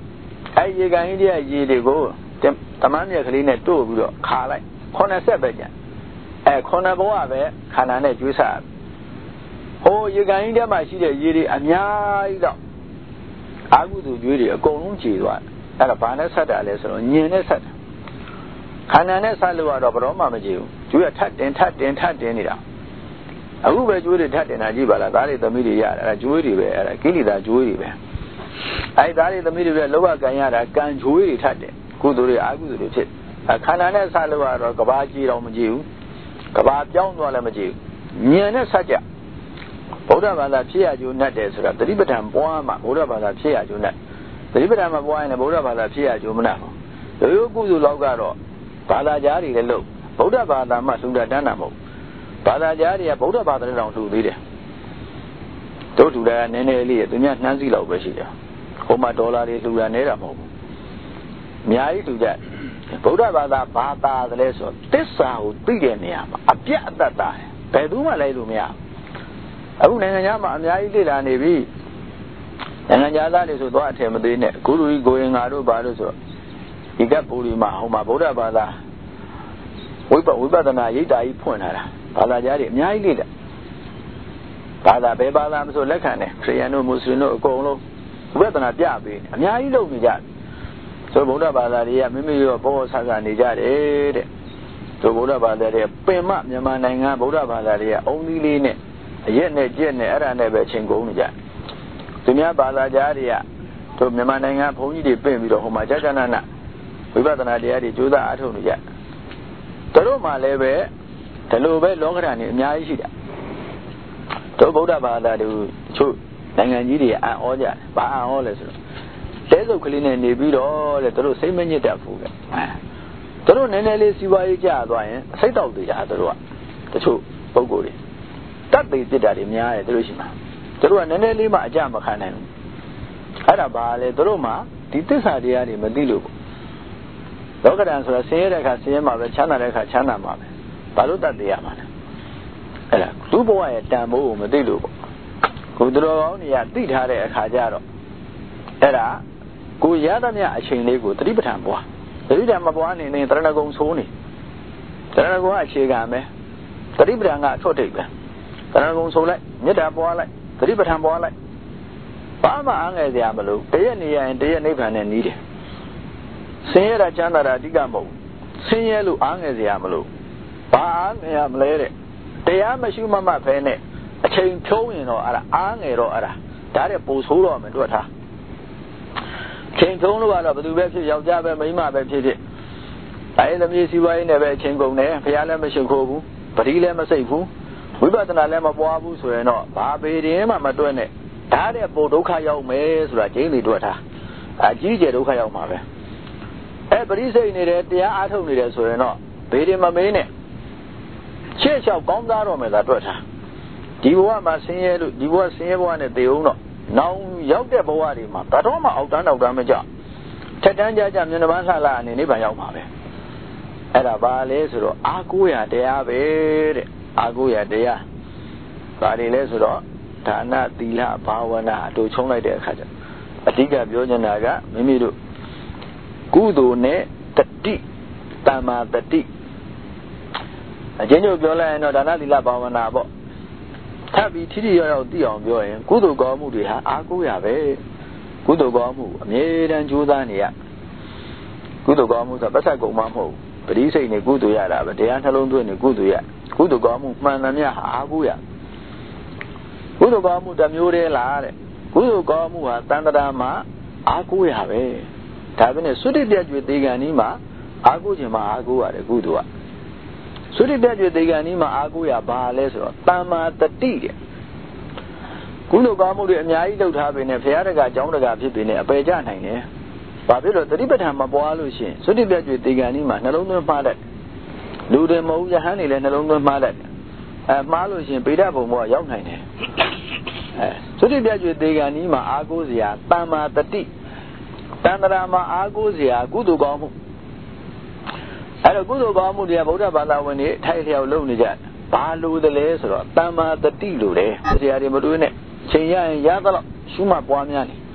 အဲရေကန်ကြီးရဲ့ရေတွေကိုတမန်မြက်ကလေးနဲ့တို့ပြီးတော့ခါလိုက်ခုနှစ်ဆက်ပဲကြအဲခုနှစ်ဘဝပဲခန္ဓာနဲ့ကျွေးစားဟိုရေကန်ကြီးထဲမှာရှိတဲ့ရေတွေအများကြီးတော့အာဟုသူကျွေးတွေအကုန်လုံးကြေသွားအဲ့ဒါဘာနဲ့ဆက်တာလဲဆိုတော့ညင်နဲ့ဆက်တာခန္ဓာနဲ့ဆက်လို့တော့ဘယ်တော့မှမကြေဘူးကျွေးရထပ်တင်ထပ်တင်ထပ်တင်နေတာအခုပဲကျွေးတွေထပ်တင်တာကြည့်ပါလားသားတွေသမီးတွေရတယ်အဲ့ဒါကျွေးတွေပဲအဲ့ဒါကိလေသာကျွေးတွေပဲအဲ့သားတွေသမီးတွေပဲလောဘကံရတာကံကျွေးတွေထပ်တယ်ကုသိုလ်တွေအာကုသိုလ်တွေဖြစ်ခန္ဓာနဲ့ဆက်လို့တော့ကဘာကြေတော့မကြေဘူးကဘာပြောင်းသွားလည်းမကြေဘူးညင်နဲ့ဆက်ကြဗုဒ္ဓဘာသာဖြစ်ရကျိုးနဲ့တယ်ဆိုတာသတိပဋ္ဌာန်ပွားမှာဗုဒ္ဓဘာသာဖြစ်ရကျိုးနဲ့သတိပဋ္ဌာန်မှာပွားရင်လည်းဗုဒ္ဓဘာသာဖြစ်ရကျိုးမနာဘူးရိုးရိုးကုသိုလ်လောက်ကတော့ဘာသာကြားတွေလည်းလို့ဗုဒ္ဓဘာသာမှလှူတာတန်းတာမဟုတ်ဘာသာကြားတွေကဗုဒ္ဓဘာသာတောင်လှူသေးတယ်တို့လှူတာကနည်းနည်းလေးသူများနှမ်းစီလောက်ပဲရှိတယ်ဟိုမှာဒေါ်လာတွေလှူတာနေတာမဟုတ်ဘူးအများကြီးလှူကြဗုဒ္ဓဘာသာဘာသာတည်းဆိုသစ္စာကိုသိတဲ့နေရာမှာအပြတ်အတတ်တာဘယ်သူမှလိုက်လို့မရအခုနိုင်ငံခြားမှာအများကြီးလေ့လာနေပြီနိုင်ငံခြားသားတွေဆိုတော့အထင်မသေးနဲ့ဂုရုကြီးကိုရင်ငါတို့ဘာလို့ဆိုတော့ဒီကပူရီမှာဟိုမှာဗုဒ္ဓဘာသာဝိပဝိပဿနာရိပ်တာကြီးဖွင့်လာတာဘာသာကြားတွေအများကြီးလေ့လာဘာသာဘယ်ဘာသာမဆိုလက်ခံတယ်ခရစ်ယာန်တို့မွတ်စလင်တို့အကုန်လုံးဝိပဿနာပြပေးအများကြီးလုပ်နေကြတယ်ဆိုဗုဒ္ဓဘာသာတွေကမိမိရောဘောဆာဆာနေကြတယ်တဲ့ဆိုဗုဒ္ဓဘာသာတွေပင်မမြန်မာနိုင်ငံဗုဒ္ဓဘာသာတွေကအုံသီးလေးနဲ့အရက်နဲ့ကြက်နဲ့အဲ့ဒါနဲ့ပဲချိန်ကုန်နေကြသူများဘာသာကြားတွေကတို့မြန်မာနိုင်ငံဘုန်းကြီးတွေပြင်ပြီးတော့ဟိုမှာကြာကြာနာနာဝိပဿနာတရားတွေကြိုးစားအားထုတ်နေကြတို့မှလည်းပဲဒီလိုပဲလောကဓာတ်နေအများကြီးရှိတာတို့ဗုဒ္ဓဘာသာတွေချုပ်နိုင်ငံကြီးတွေအံ့ဩကြတယ်ဘာအံ့ဩလဲဆိုတော့တဲစုပ်ကလေးနဲ့နေပြီးတော့တဲ့တို့စိတ်မညစ်တတ်ဘူးကအဲတို့နည်းနည်းလေးစီးပွားရေးကျသွားရင်စိတ်တောက်သေးကြတို့ကတချို့ပုဂ္ဂိုလ်တွေတတ်သိပြစ်တာတွေများတယ်တို့ရှိမှာတို့ကနည်းနည်းလေးမှအကြမခံနိုင်ဘူးအဲ့ဒါဘာလဲတို့မှဒီသစ္စာတရားတွေမသိလို့လောကဓာတ်ဆိုတာဆင်းရဲတဲ့အခါဆင်းရဲမှာပဲချမ်းသာတဲ့အခါချမ်းသာမှာပဲဘာလို့တတ်သိရမှာလဲအဲ့ဒါသူ့ဘဝရဲ့တန်ဖိုးကိုမသိလို့ပေါ့ကိုယ်တော်ကောင်းတွေကသိထားတဲ့အခါကျတော့အဲ့ဒါကိုရသမျှအချိန်လေးကိုသတိပဋ္ဌာန်ပွားသတိပဋ္ဌာန်မပွားနေနေတရဏဂုံဆိုးနေတရဏဂုံကအခြေခံပဲသတိပဋ္ဌာန်ကအထွတ်ထိပ်ပဲတရဏဂုံဆိုလိုက်မေတ္တာပွားလိုက်သတိပဋ္ဌာန်ပွားလိုက်ဘာမှအားငယ်စရာမလိုတရက်နေရရင်တရက်နိဗ္ဗာန်နဲ့နီးတယ်ဆင်းရဲတာချမ်းသာတာအဓိကမဟုတ်ဆင်းရဲလို့အားငယ်စရာမလိုဘာအားငယ်ရမလဲတဲ့တရားမရှိမှမှဖဲနဲ့အချိန်ဖြုံးရင်တော့အဲ့ဒါအားငယ်တော့အဲ့ဒါဒါတဲ့ပိုဆိုးတော့မယ်တွေ့ထားချိန်ဖြုံးလို့ကတော့ဘယ်သူပဲဖြစ်ယောက်ျားပဲမိန်းမပဲဖြစ်ဖြစ်အဲသမီးစီးပွားရေးနဲ့ပဲအချိန်ကုန်တယ်ဖရားလည်းမရှိခိုးဘူးပတိလည်းမစိတ်ဘူးဝိပဿနာလည်းမပွားဘူးဆိုရင်တော့ဘာပေတင်မှမတွက်နဲ့ဒါတဲ့ပိုဒုက္ခရောက်မယ်ဆိုတာကျင်းနေတွေ့ထားအကြီးကျယ်ဒုက္ခရောက်မှာပဲအဲပရိစိတ်နေတယ်တရားအားထုတ်နေတယ်ဆိုရင်တော့ဘေးတင်မမေးနဲ့ရှေ့လျှောက်ကောင်းသားတော့မယ်သာတွေ့ထားဒီဘဝမှာဆင်းရဲလို့ဒီဘဝဆင်းရဲဘဝနဲ့သေအောင်တော့နောင်ရောက်တဲ့ဘဝတွေမှာဘတော်မှအောက်တန်းအောက်တန်းမကြထက်တန်းကြကြမျက်နှာပန်းလှလှအနေနိဗ္ဗာန်ရောက်မှာပဲအဲ့ဒါဘာလဲဆိုတော့အာကိုရတရားပဲတဲ့အာကိုရတရားဘာတွေလဲဆိုတော့ဒါနသီလဘာဝနာအတူချုံလိုက်တဲ့အခါကျအဓိကပြောချင်တာကမိမိတို့ကုသိုလ်နဲ့တတိတမ္မာတတိအချင်းချင်းပြောလိုက်ရင်တော့ဒါနသီလဘာဝနာပေါ့ထပ်ပြီးထိထိရောက်ရောက်သိအောင်ပြောရင်ကုသိုလ်ကောင်းမှုတွေဟာအားကိုးရပဲကုသိုလ်ကောင်းမှုအမြဲတမ်းကြိုးစားနေရကုသိုလ်ကောင်းမှုဆိုပတ်သက်ကုန်မှမဟုတ်ပရိစိတ်နဲ့ကုသိုလ်ရတာပဲတရားနှလုံးသွင်းနေကုသိုလ်ရကုသိုလ်ကောင်းမှုမှန်သမျှဟာအားကိုးရကုသိုလ်ကောင်းမှုတစ်မျိုးတည်းလားတဲ့ကုသိုလ်ကောင်းမှုဟာတန်တရာမှာအားကိုးရပဲဒါပဲနဲ့သုတိပြည့်ကျွေသေကံนี้မှာအားကိုးခြင်းမှာအားကိုးရတယ်ကုသိုလ်ကသုတိပြည့်ကျွေသေကံนี้မှာအားကိုးရဘာလဲဆိုတော့တမ္မာတတိတဲ့ကုသိုလ်ကောင်းမှုတွေအများကြီးလုပ်ထားပေနဲ့ဘုရားတကာကျောင်းတကာဖြစ်ပေနဲ့အပယ်ကျနိုင်တယ်ဘာဖြစ်လို့တတိပဋ္ဌာန်မပွားလို့ရှိရင်သုတိပြည့်ကျွေသေကံนี้မှာနှလုံးသွင်းမှားတတ်လူတွေမဟုတ်ယဟန်တွေလည်းနှလုံးသွင်းမှားတတ်အဲမှားလို့ရှိရင်ဗေဒဘုံဘောရောက်နိုင်တယ်အဲသုတိပြည့်ကျွေသေကံนี้မှာအားကိုးစရာတမ္မာတတိတန်တရာမှာအားကိုးစရာကုသိုလ်ကောင်းမှုအဲ့တော့ကုသိုလ်ကောင်းမှုတွေကဗုဒ္ဓဘာသာဝင်တွေထိုက်လျောက်လုပ်နေကြဘာလို့တလဲဆိုတော့တမ္မာတတိလို့လေဆရာတွေမတွေးနဲ့ချိန်ရရင်ရသလောက်ရှုမှတ်ပွားများနေ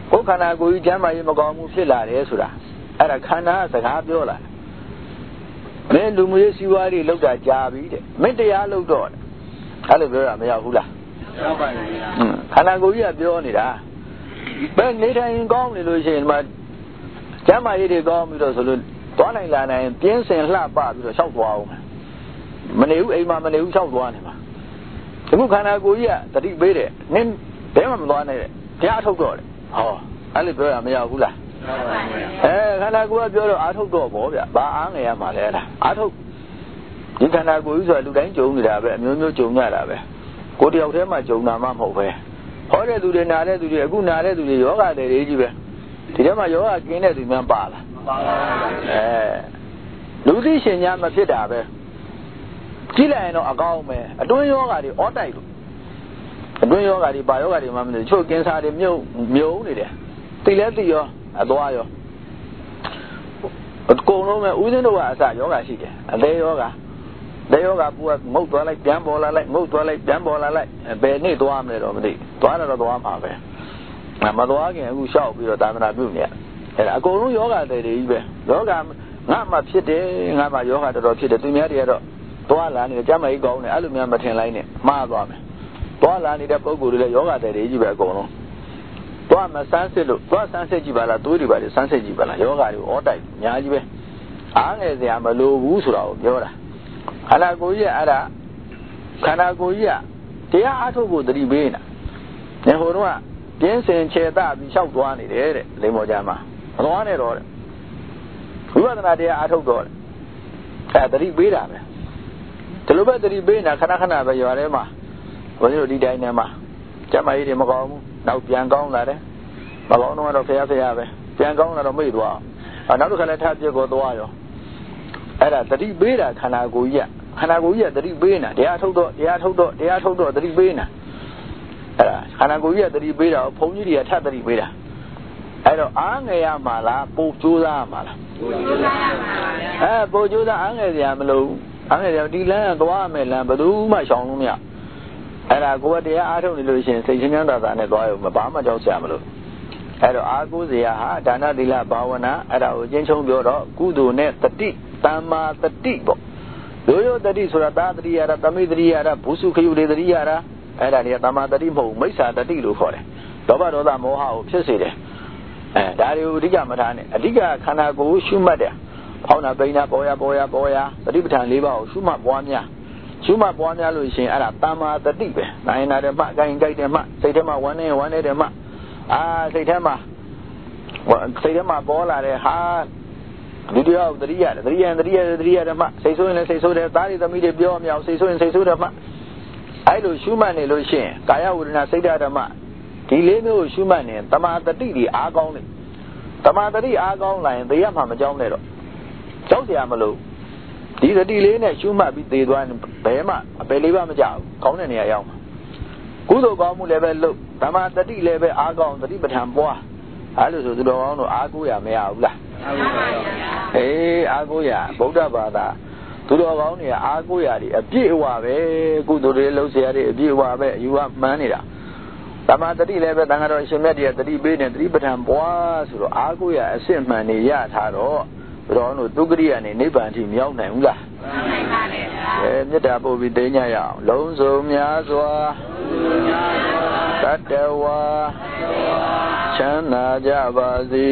ကိုယ်ခန္ဓာကိုယ်ကြီးကျမ်းမာရေးမကောင်းဘူးဖြစ်လာတယ်ဆိုတာအဲ့ဒါခန္ဓာစကားပြောလာမင်းလူမျိုးစီးပွားရေးလောက်တာကြာပြီတဲ့မင်းတရားလောက်တော့အဲ့လိုပြောတာမရဘူးလားရောက်ပါရဲ့ခန္ဓာကိုယ်ကြီးကပြောနေတာဘယ်နေထိုင်ကောင်းနေလို့ရှိရင်ဒီမှာကျမ်းမာရေးတွေကောင်းပြီးတော့ဆိုလို့သွားနိုင်လာနိုင်ပြင်းစင်လှပပြီးတော့လျှောက်သွားအောင်မနေဘူးအိမ်မှာမနေဘူးလျှောက်သွားနေမှာအခုခန္ဓာကိုယ်ကြီးကတတိပေးတယ်နင်းဘဲမှမသွားနဲ့တဲ့တရားထုတ်တော့တယ်ဟောအဲ့လိုပြောရမရဘူးလားအဲခန္ဓာကိုယ်ကပြောတော့အာထုတ်တော့ဗောဗျဘာအားငယ်ရမှာလဲလားအာထုတ်ဒီခန္ဓာကိုယ်ကြီးဆိုတာလူတိုင်းကြုံနေတာပဲအမျိုးမျိုးကြုံကြတာပဲကိုယ်တယောက်တည်းမှကြုံတာမှမဟုတ်ပဲဟောတဲ့သူတွေနာတဲ့သူတွေအခုနာတဲ့သူတွေယောဂတွေကြီးပဲဒီထဲမှာယောဂကင်းတဲ့သူများပါလားမပါပါဘူးအဲလူသိရှင်ညာမဖြစ်တာပဲကြည့်လိုက်ရင်တော့အကောင်းပဲအတွင်းယောဂတွေအောတိုက်လို့အတွင်းယောဂတွေပါယောဂတွေမှမသိချို့ကင်ဆာတွေမြုပ်မြုံနေတယ်သိလဲသိရောအသွားရောအကုန်လုံးပဲဦးဇင်းတို့ကအစယောဂရှိတယ်အသေးယောဂသေယောဂပူကငုတ်သွားလိုက်ပြန်ပေါ်လာလိုက်ငုတ်သွားလိုက်ပြန်ပေါ်လာလိုက်ဘယ်နေ့သွားမလဲတော့မသိသွားတော့သွားမှာပဲမသွားခင်အခုရှောက်ပြီးတော့သာသနာပြုနေရအဲ့ဒါအကုန်လုံးယောဂတွေတွေကြီးပဲယောဂငါမှဖြစ်တယ်ငါမှယောဂတော်တော်ဖြစ်တယ်သူများတွေကတော့သွားလာနေတယ်ကျမ်းမာရေးကောင်းတယ်အဲ့လိုများမထင်လိုက်နဲ့မှားသွားမယ်သွားလာနေတဲ့ပုံကိုယ်တွေလည်းယောဂတွေတွေကြီးပဲအကုန်လုံးသွားမစမ်းစစ်လို့သွားစမ်းစစ်ကြည့်ပါလားသွေးတွေပါလေစမ်းစစ်ကြည့်ပါလားယောဂတွေဩတိုက်အများကြီးပဲအားငယ်စရာမလိုဘူးဆိုတာကိုပြောတာခန္ဓာကိုယ်ကြီးကအဲ့ဒါခန္ဓာကိုယ်ကြီးကတရားအထုတ်ဖို့တတိပေးနေတာနေဟိုတော့ပြင်းစင်ခြေသပြီးလျှောက်သွားနေတယ်တဲ့လိမ္မော်ကြမှာမသွားနဲ့တော့တဲ့ဝိပဿနာတရားအထုတ်တော့တဲ့အဲတတိပေးတာပဲဒီလိုပဲတတိပေးနေတာခဏခဏပဲရွာထဲမှာဘုန်းကြီးတို့ဒီတိုင်းထဲမှာကျမကြီးတွေမကောင်းဘူးနောက်ပြန်ကောင်းလာတယ်မကောင်းတော့တော့ဖျားဖျားပဲပြန်ကောင်းလာတော့မိတ်သွားအောင်နောက်တစ်ခါလဲထပ်ပြစ်ကိုသွားရောအဲ့ဒါတတိပေးတာခန္ဓာကိုယ်ကြီးကခန္ဓာကိုယ်ကြီးကတတိပေးနေတာတရားထုတ်တော့တရားထုတ်တော့တရားထုတ်တော့တတိပေးနေတာအဲ့ဒါခန္ဓာကိုယ်ကြီးကတတိပေးတာဘုန်းကြီးတွေကထပ်တတိပေးတာအဲ့တော့အားငယ်ရမှာလားပိုကြိုးစားရမှာလားပိုကြိုးစားရမှာပါဗျာအဲပိုကြိုးစားအားငယ်စရာမလိုအားငယ်စရာဒီလမ်းသွားမယ်လမ်းဘယ်သူမှရှောင်လို့မရအဲ့ဒါကိုယ်ကတရားအားထုတ်နေလို့ရှိရင်စိတ်ချင်းချမ်းသာသာနဲ့သွားရုံမဘာမှကြောက်စရာမလိုအဲ့တော့အားကိုးစရာဟာဒါနသီလဘာဝနာအဲ့ဒါကိုအချင်းချင်းပြောတော့ကုသိုလ်နဲ့တတိတမ္မာတတိပေါ့ရိုးရိုးတတိဆိုတာသာတတိရတာသမိတတိရတာဘုစုခယုလေတတိရတာအဲ့ဒါတွေကတမ္မာတတိမဟုတ်မိစ္ဆာတတိလို့ခေါ်တယ်လောဘဒေါသမောဟကိုဖြစ်စေတယ်အဲဒါတွေကိုအဓိကမထားနဲ့အဓိကခန္ဓာကိုယ်ရှုမှတ်တယ်ဖောင်းတာပိန်တာပေါ်ရပေါ်ရပေါ်ရတတိပဋ္ဌာန်၄ပါးကိုရှုမှတ်ပွားများရှုမှတ်ပွားများလို့ရှိရင်အဲ့ဒါတမ္မာတတိပဲနိုင်နာတယ်မှအကိုင်ကြိုက်တယ်မှစိတ်ထဲမှာဝမ်းနေဝမ်းနေတယ်မှအာစိတ်ထဲမှာစိတ်ထဲမှာပေါ်လာတယ်ဟာဒီတရားတတိယတတိယတတိယတတိယဓမ္မစိတ်ဆိုးရင်လည်းစိတ်ဆိုးတယ်သားရသမီးတွေပြောမရအောင်စိတ်ဆိုးရင်စိတ်ဆိုးတယ်မှအဲ့လိုရှုမှတ်နေလို့ရှိရင်ကာယဝေဒနာစိတ်ဓာတ်ဓမ္မဒီလေးမျိုးကိုရှုမှတ်နေတမာတတိတွေအားကောင်းတယ်တမာတတိအားကောင်းလာရင်သေရမှာမကြောက်နဲ့တော့ကြောက်စရာမလိုဒီတတိလေးနဲ့ရှုမှတ်ပြီးသေသွားရင်ဘယ်မှအပယ်လေးပါမကြောက်ဘူးကောင်းတဲ့နေရာရောက်မှာကုသိုလ်ကောင်းမှုလည်းပဲလုပ်တမာတတိလည်းပဲအားကောင်းတတိပဋ္ဌာန်ပွားအဲ့လိုဆိုသူတော်ကောင်းတို့အားကိုးရမရဘူးလားအားကိုးပါဗျာအေးအားကိုးရဗုဒ္ဓဘာသာသူတော်ကောင်းတွေကအားကိုးရတွေအပြည့်အဝပဲကုသိုလ်တွေလုပ်เสียရတယ်အပြည့်အဝပဲအယူဝမှန်းနေတာတမာတတိလည်းပဲတန်ခါတော်ရှင်မြတ်တွေကတတိပေးနေတတိပဋ္ဌာန်ပွားဆိုတော့အားကိုးရအစစ်မှန်နေရထားတော့သူတော်တို့ဒုက္ခရိယနဲ့နိဗ္ဗာန်ထိမရောက်နိုင်ဘူးလားနိုင်ပါလေဗျာအဲမေတ္တာပို့ပြီးသိညရအောင်လုံးစုံများစွာတတ္တဝါချမ်းသာကြပါစေ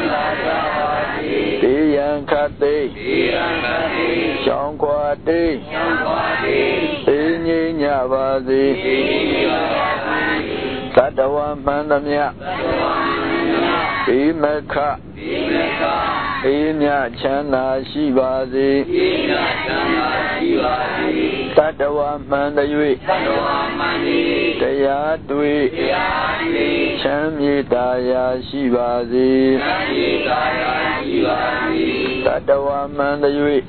တေယံခတ်သိရှောင်းခွာတိသိငြိမ်းကြပါစေတတ္တဝါမှန်သမျှဒီမခအေးမြချမ်းသာရှိပါစေတတ္တဝါမှန်၍တရားတွေ့ချမ်းမြေတာယာရှိပါစေတတ္တဝါမှန်၍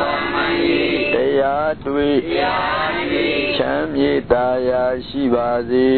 တရားတွေ့ချမ်းမြေတာယာရှိပါစေ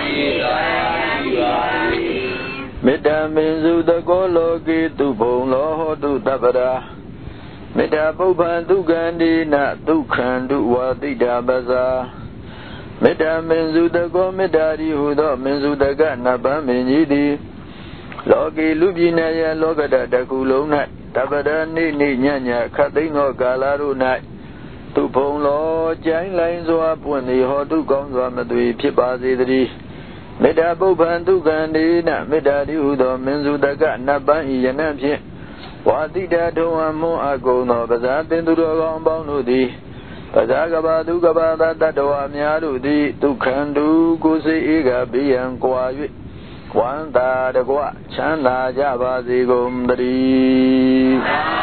မေတ္တာမင်းစုတကောလောကေတုဘုံလောဟောတုတပ္ပရာမေတ္တာပုပ္ပံဒုက္ခန္တိနဒုက္ခန္တုဝါတိတာပဇာမေတ္တာမင်းစုတကောမေတ္တာရီဟုသောမင်းစုတကနဗ္ဗမင်းကြီးသည် Loki Lubinaya Logada Dakulona, Tabada Nini Nyanya, Katino Galaruna, Tupon Lo, Jain Lines up when the Hotu comes on the Pipazi, Meda Bopan Tukandina, Meda Dudo, Menzudaga, Nabai, Yanampi, Watida Doamo Ago, no, Bazatin to the Lombonudi, Bazagaba Dugaba, that Doamiadu, Tukandu, Gusi Iga, Be and Quiet. Wanda de Gua, Chanda Java Zigumdri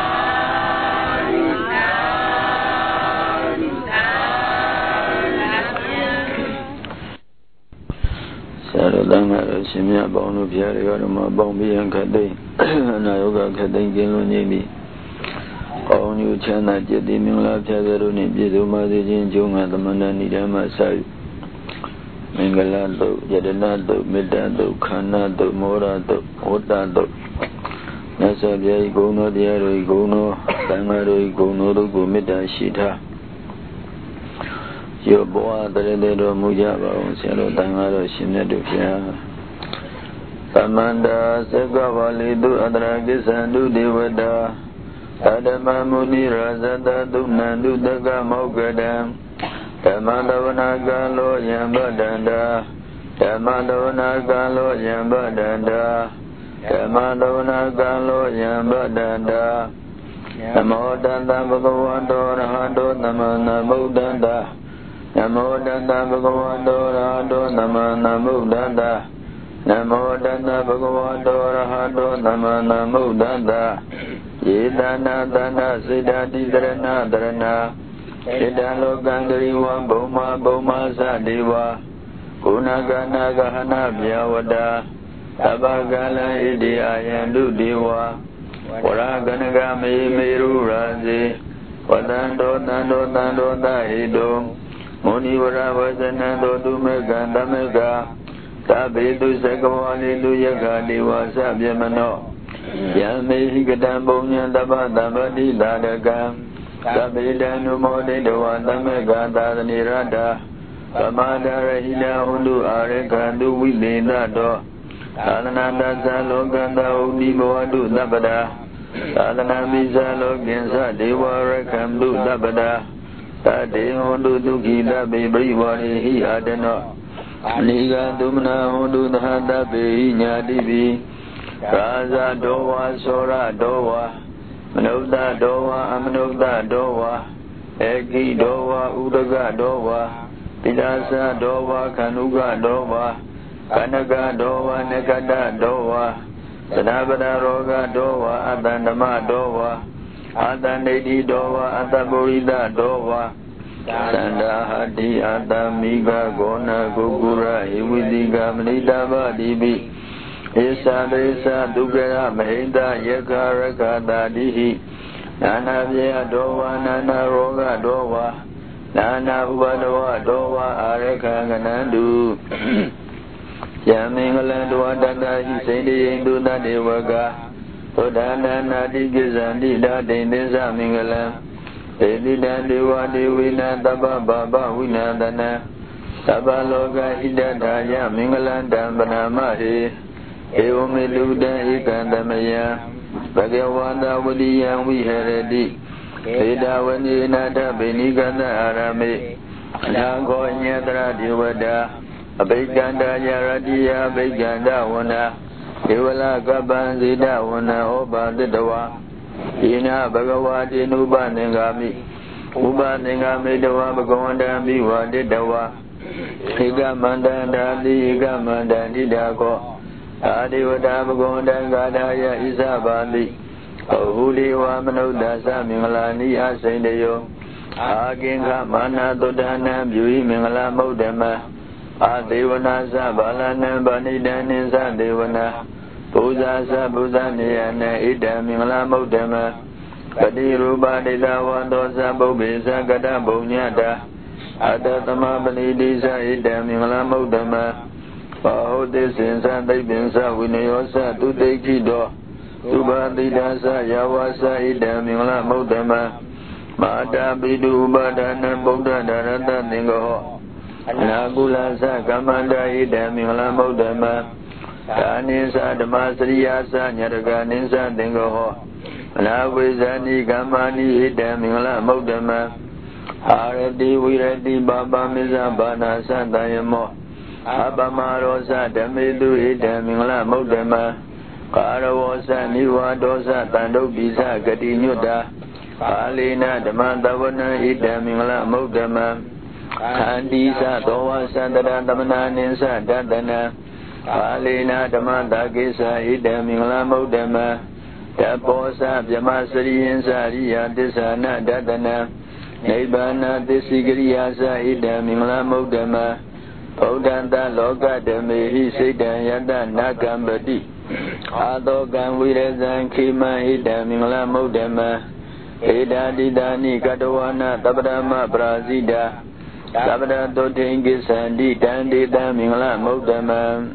Saradanga Simia Bonu Piarima Bombi and Kade, Nayoga Kade Gilunimi. All new China Jedimula Chazaruni, Jizuma, the Jinjunga, the Manani Dama Sai. Mingalado, Yadanado, Medado, Kanado, Morado, Otado, Nasabia, Gono, Diaro, Gono, Tangaro, Gono, Gomida, Shita. Your boa, the Redo Mujaba, Sero, Tangaro, Shinedu, Tamanda, Segavali, do Adragis and do Devada, Adama Muni, Razada, do Nandu, the Gamogadam. Tamadavana Galo Yambadanda, Tamadavana Galo Yambadanda, Tamadavana Galo Yambadanda, Namodanda Bhagavando Rahado Namana Mudanda, Namodanda Bhagavando Rahado Namana Mudanda, Namodanda Bhagavando Rahado Namana Mudanda, Yedana Dana Siddhati Dharana Dharana. Idalo Gangari Wan Boma Boma Sadiwa Kunagana Gahana Biawada Tabagala Idia Yandu Diwa Waraganagami Meru Razi Wadando Nando Nando Dahido Muniwara Vajanando Dumega Damega Tabidu Sekawali Luyaga Diwa Sabyamano Yame Higadambo Nyandaba Dabadi Dadaga Sabidanu Mode Dawandamega Dadanirada Kamada Rahina Hundu Arekandu Wilinado Alananda Zaloganda Uniboadu Dabada Alanami Zalogensa Dewa Rekamdu Dabada Tade Hundu Duki Dabi Briwari Hi Adeno Niga Dumna Hundu Hada Be Nyadibi Raza Dowa Sora Dowa Manogda Dowa, Amanogda Dowa, Eki Dowa, Udaga Dowa, Pidasa Dowa, Kanuga Dowa, Kanaga Dowa, Negada Dowa, Sanabada Roga Dowa, Adandama Dowa, Adanedi Dowa, Adaburida Dowa, Sanda Hadi Adamiga Gona Gugura, Iwidiga Manidaba Dibi. Esa Desa Dugara Mahenda Yakaraka Dadihi Nana Vya Dowa Nana Roga Dowa Nana Ubadawa Dowa Areka Ganandu Yamingalandua Dada Hisedi Indu Nadewaga Odana Nadi Gizandi Dadi Nisa Mingalam Edi Dandiwa Dewina Taba Baba Winandana Taba Loga Hidada Yamingalanda Banamahi Eomeluda Ikandamaya Bhagavanda Vadiya Viharadi Vedavani Nada Beniganda Arame Nago Nyadra Divada Abhiganda Yaradiya Abhiganda Wana Evala Gaban Zida Wana Oba Didawa Ina Bhagavati Nuba Nengami Uba Nengami Dawa Bhagavanda Biwa Didawa Higa Mandanda Higa Mandandi Dago Adivada Bagonda Gadaya Isabandi Ahuli Wamanoda Samingalani Asendeyo Aginga Mana Dodana Bui Mingala Modema Adivana Sabalana Banidani Sandivana Puza Sabuzaniana Ida Mingala Modema Kadiru Badida Wando Sabobisa Gada Bonyada Adatama Banidisa Ida Mingala Modema Pahote Sensa Dibinsa Winayosa Tutekido Subandidasa Yawasa Ida Mingla Modema Mada Bidu Badana Buddha Darata Ningo Nagulasa Kamanda Ida Mingla Modema Tanisa Damasriyasa Nyaraganinsa Dingoho Navizani Gamani Idam Mingla Mogdama Arati Virati Baba Misa Bana Santayamo Abamarosa Damidu Idam Mingla Mogdama Karavosa Nivadosa Tandobisa Gadinyuda Alina Damantavana Idam Mingla Mogdama Kandisa Towa Santara Damananinsa Dadana Alina Damantagisa Idam Mingla Mogdama Taposa Vyamasriyinsa Riya Tisana Dadana Nibbana Tisigiriyasa Idam Mingla Mogdama Bodhanta Loka Dhamehi Siddhan Yata Nakambati Adhokan Virezan Khima Idam Mingla Mogdama Eda Didani Katawana Tabadama Prasida Tabada Totengi Sandi Tandita Mingla Mogdama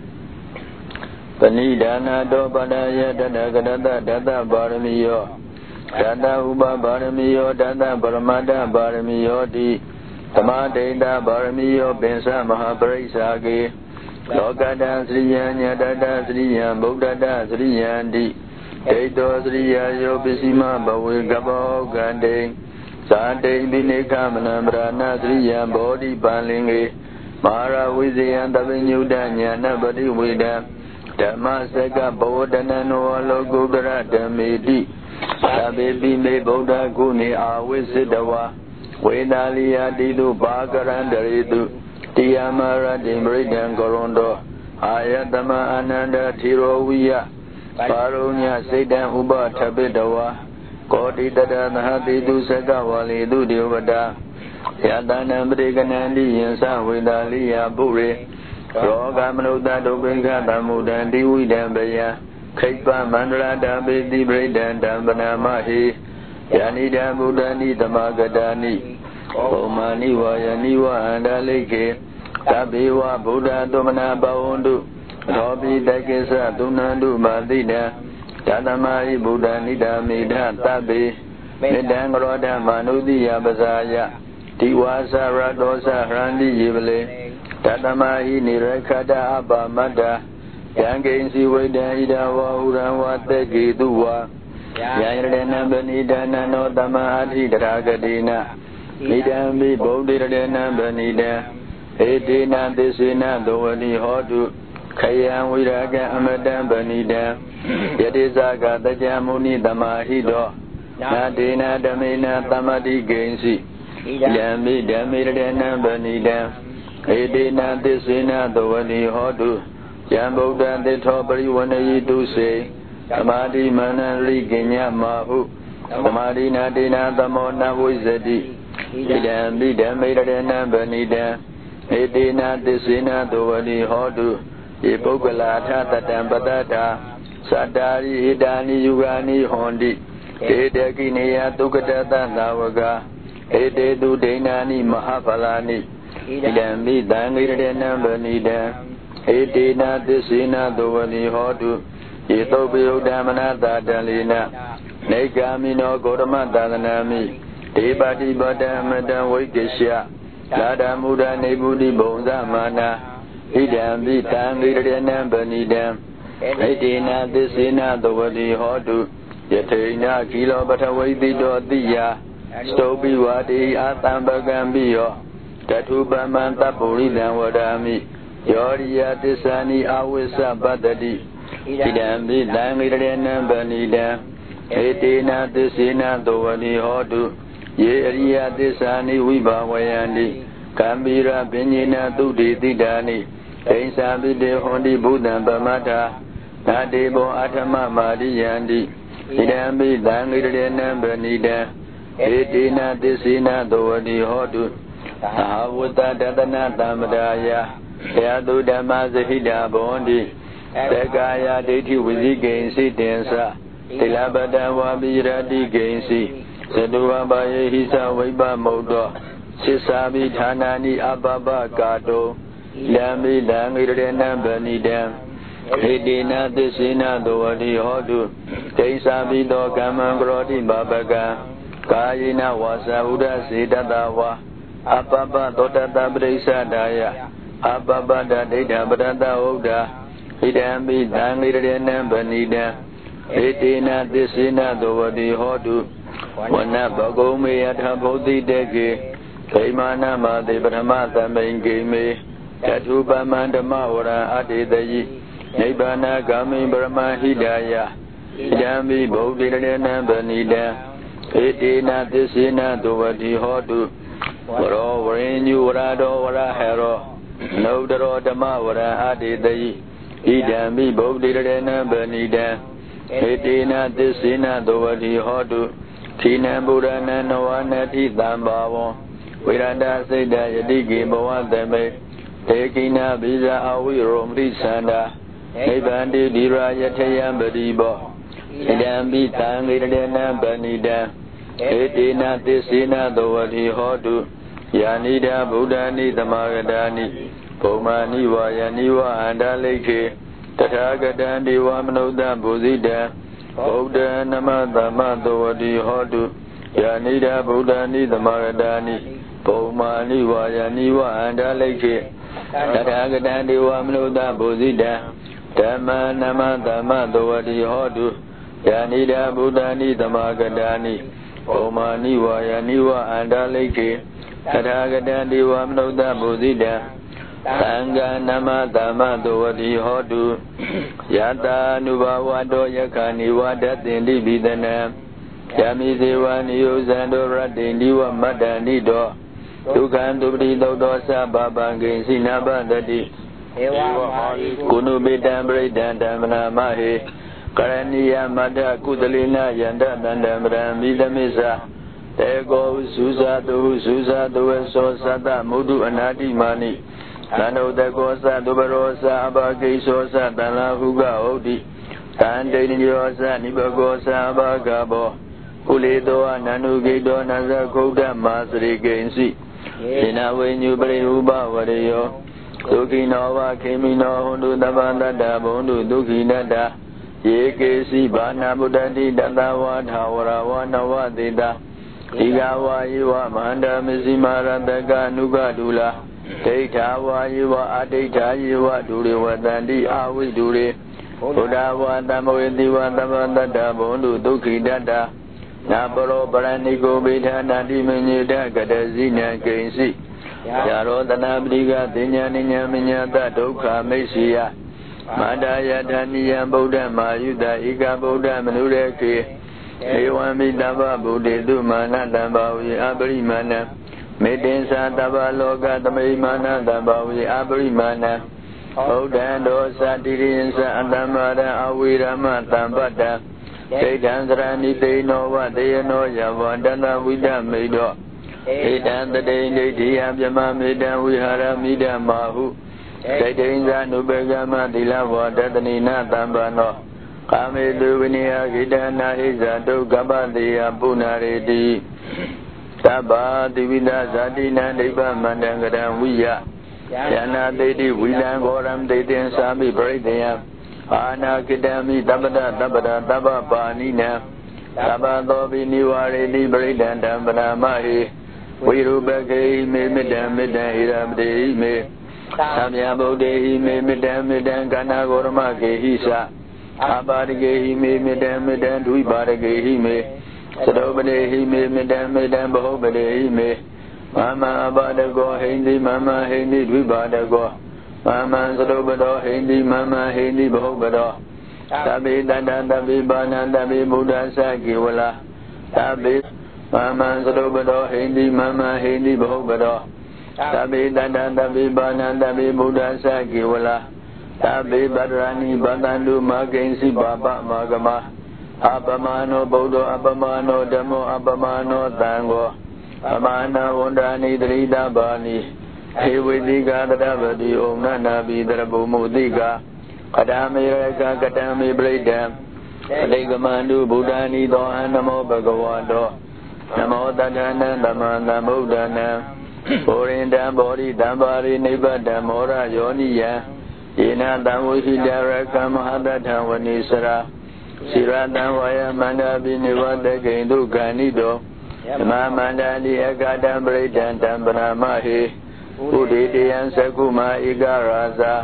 Panidana Dopadaya Dada Gadata Dada Baramiyo Dada Uba Baramiyo Dada Paramada Baramiyo Di Tamadeda Baramiyo Bensa Mahaparisage Lokada Sriyanya Dada Sriyan Bodhada Sriyan Di Deito Sriya Yopisima Bawe Gabo Gande Sante Bineka Manambrana Sriyan Bodhi Palinge Mara Wizayan Tabinyuda Nyana Badi Wida Dhamasaka Bodhana no Logudara Dhamedi Sabebi Me Bodha Guni Awisitawa Vedaliya Didu Bhagarandaridu Tiyamara Dimridan Gorondo Ayatama Ananda Thiroviya Parunya Siddhan Uba Tabidawa Koti Dada Nahadidu Sakawalidu Divada Yatana Mriganandi Yansa Vedaliya Bure Roga Manuda Dobinga Damudan Diwidan Baya Kaipa Mandra Dabedi Bridan Dambana Mahi Yanida Budani Damagadani Omani Wayaniwa Andaleke Tabiwa Buddha Domana Baundu Robi Dakesa Dunandu Madida Tadamai Buddha Nida Mida Tabi Medang Roda Manudi Yabazaya Tiwasa Radosa Randi Yibele Tadamai Nirakada Abba Mada Yangensi Weda Ida Wahuran Wateki Duwa Yanadana Banidana no Dama Adi Dragadina Nidambi Bodhidana Banida Edina Desina Dovani Hodu Kayan Viraga Amadan Banida Yadizaga Dajamuni Damahido Nadina Damina Tamadi Gensi Yambi Damirana Banida Edina Desina Dovani Hodu Yamboda de Tobari Wanayi Duse Tamadi Manali Genya Mahu Tamadi Nadina Damona Wizadi Idambi Damirana Banida Edina Desina Dovani Hodu Ipogala Tata Tambadata Sadari Idani Yugani Hondi Edakiniya Tukatata Navaga Ededu Denani Mahavalani Idambi Dangiradana Banida Edina Desina Dovani Hodu Itobiyo Damanata Dalina Negamino Gorama Dalanami Debati Badamada Wakesha Lada Muda Nebudi Bonza Mana Idambi Tangiradana Banida Edina Desina Dovani Hodu Yatina Kilo Batawadi Dodia Stobi Wadi Atambagambiyo Tatuba Manta Puridan Wadami Yoriya Tisani Awisa Badadi Idambi Dangiradana Banida Edina Desina Dovani Hodu Yeriya Tisani Vibawayandi Kambira Binyina Tudi Tidani Kainsabi De Hondi Buddhan Bamata Nadebo Atama Madiyandi Idambi Dangiradana Banida Edina Desina Dovani Hodu Ahavuta Dadana Tamadaya Yadu Damazahida Bondi Tegaya Deti Wizi Gainsi Tensa Tilabada Wabiradi Gainsi Sedua Baye Hisa Wiba Modo Sisabi Tanani Ababa Kato Yami Dangiradana Banida Edina Desina Dovani Hodu Kaisabi Do Kamangrodi Babaga Kayina Wasa Uda Sidadawa Ababa Dotata Brisa Daya Ababa Dada Badada Oda Idambi Tangiran Banida Etina Disina Dovadi Hodu Wana Bagome at Habodi Dege Kaimana Madi Brahmata Mengame Katuba Mandamawara Adi Dayi Nebana Gami Brahma Hidaya Idambi Bodiran Banida Etina Disina Dovadi Hodu Waro Varenyu Warado Wara Hero Nodaro Damawara Adi Dayi Idambi Bodiran Banida Etina Disina Dovadi Hodu Tina Burana Noanati Dambavo Viranda Seda Yadiki Bawandame Tekina Biza Awi Romri Sanda Ebandi Dira Yatayam Badibo Idambi Tangirana Banida Etina Disina Dovadi Hodu Yanida Budani Damagadani Pomani Wayaniwa Andaleke Tathagadandi Wamanoda Buzida Buddha Namada Madhavadi Hodu Yanida Buddhani Damaradani Pomani Wayaniwa Andaleke Tathagadandi Wamanoda Buzida Dhamma Namada Madhavadi Hodu Yanida Buddhani Damagadani Pomani Wayaniwa Andaleke Tathagadandi Wamanoda Buzida Sangha Nama Dhamma Dovadi Hodu Yata Nubhavado Yakani Wadatindi Bidana Yami Devani Yuzando Radindi Wa Madani Do Dukan Dubri Dodosa Babangi Sinabandadi Kunu Bidam Bridan Damana Mahi Karaniya Mada Kudalina Yanda Dandamram Bidamisa Tego Susa Du Susa Du Sosada Mudu Anadi Mani Nano the Gosa, Dubarosa, Abakisosa, Dana Huga Odi, Tandiniosa, Nibagosa, Abagabo, Pulido, Nanugido, Nazakoda, Masri Gensi, Inawe Nubri Uba, Vario, Tukinova, Kimino, Hundu, Dabanda, Dabundu, Dukinada, Yekesi, Bana Budadi, Dadawa, Tawara, Wanawa, Dida, Igawa, Iwa, Manda, Mizimara, Daga, Nugadula. Data Yiva Adita Yiva Dure Wadandi Awi Dure Udawa Damawediwa Damanda Dabundu Duki Dada Naboro Baraniko Bidana Diminida Gadazina Gensi Yaro Danabriga Dinya Ninya Minyata Doka Mesia Madaya Daniya Buddha Mayuda Ika Buddha Manureke Ewami Dava Buddha Dumana Dambawi Abrimana Medinsa Dava Loga Damimana Dambawi Abrimana Odando Satirinsa Andamara Awirama Tambata Edansrani Deno Deno Yavandana Vida Medo Edan the Dane Diabama Medan Vihara Mida Mahu Edinza Nubegama Dilava Dadanina Tambano Kame Duvinia Gidana Izado Gabandia Punaredi Taba Divida Zadina Deva Mandangada Viya Yana Dedi Vilan Goram Dedin Sami Bradea Ana Kidami Tabada Tabada Taba Panina Taba Dobi Niwari Libridan Dambana Mahi Virubake Me Midam Midan Irabde Me Samya Bode Me Midam Midan Gana Gormake Hisa Abarige Me Midam Midan Duibarage Me Sadobade Hime Midam Midam Bahobade Hime Mama Badago Hindi Mama Hindi Dvibadago Mama Sadobado Hindi Mama Hindi Bahobado Tabi Dada Tabi Bana Tabi Buddha Saki Wala Tabi Mama Sadobado Hindi Mama Hindi Bahobado Tabi Dada Tabi Bana Tabi Buddha Saki Wala Tabi Badrani Badandu Magensi Baba Magama Abamano Bodo Abamano Demo Abamano Tango Amana Wondani Drida Bani Hewidiga Davadi Omna Bidrabu Mudiga Kadami Reka Kadami Bladam Legamandu Budani Dohanamo Bagawado Namo Dadana Damana Mudana Orinda Bori Dambari Nibada Mora Yoniya Ina Damuhida Reka Mahadata Wanisara Sirata Waya Manda Binivada Gendu Ganido Mamanda Liagada Bredan Tambana Mahi Udidi and Sakuma Igaraza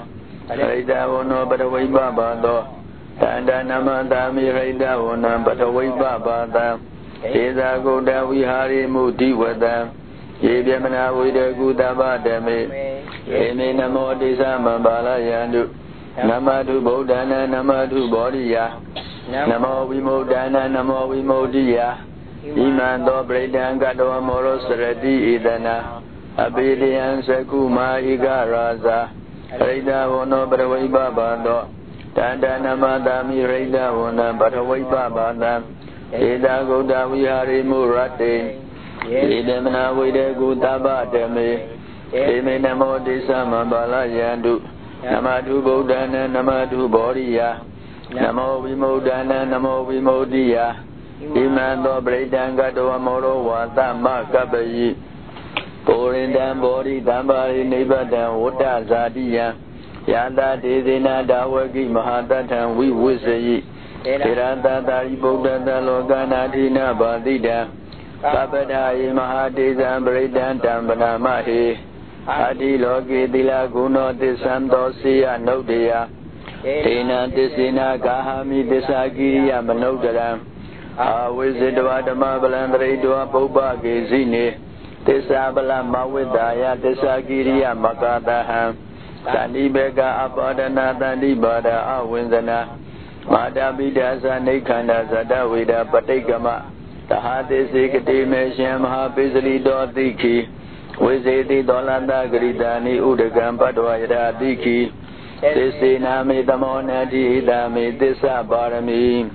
Raita wono Patawai Baba Tanda Namadami Raita wona Patawai Baba Eza Goda Vihari Mudi Vada Yebyamana Vida Gudaba Dame Eme Namo Desama Balayandu Namadu Bodhana Namadu Bodhiya Namo Vimodana Namo Vimodiya Imando Bredanga Do Amoro Sarati Idana Abelian Sakuma Igaraza Raida Wono Patawai Baba Tanda Namadami Raida Wona Patawai Baba Eda Goda Vihari Murate Edamana Vida Gudaba Dame Eme Namo Desama Balayandu Namadu Bodhana Namadu Bodhiya Namo Vimodana Namo Vimodiya Imando Bredanga Do Amoro Watama Kabayi Porindan Bodhi Dambari Nibadan Wota Zadiya Yanda Dedina Dawagi Mahatatan We Wisayi Tiranda Dari Bodhana Logana Dina Badida Kabadai Mahadizam Bredan Tambana Mahi Adi Logi Dila Guno Disanto Siya Nodaya Tina Disina Kahami Disagiriya Manodara Awizidwa Dama Balandre Dua Boba Gizini Tisabala Mawidaya Disagiriya Makataha Tandibeka Apadana Tandibada Awinzana Madabidasa Nikanda Zadawida Patikama Tahati Sikati Meshem Hapizli Dotiki Wiziti Dolanda Gridani Udagam Padwayada Diki Tisinami Tamonati Dami Tisa Barami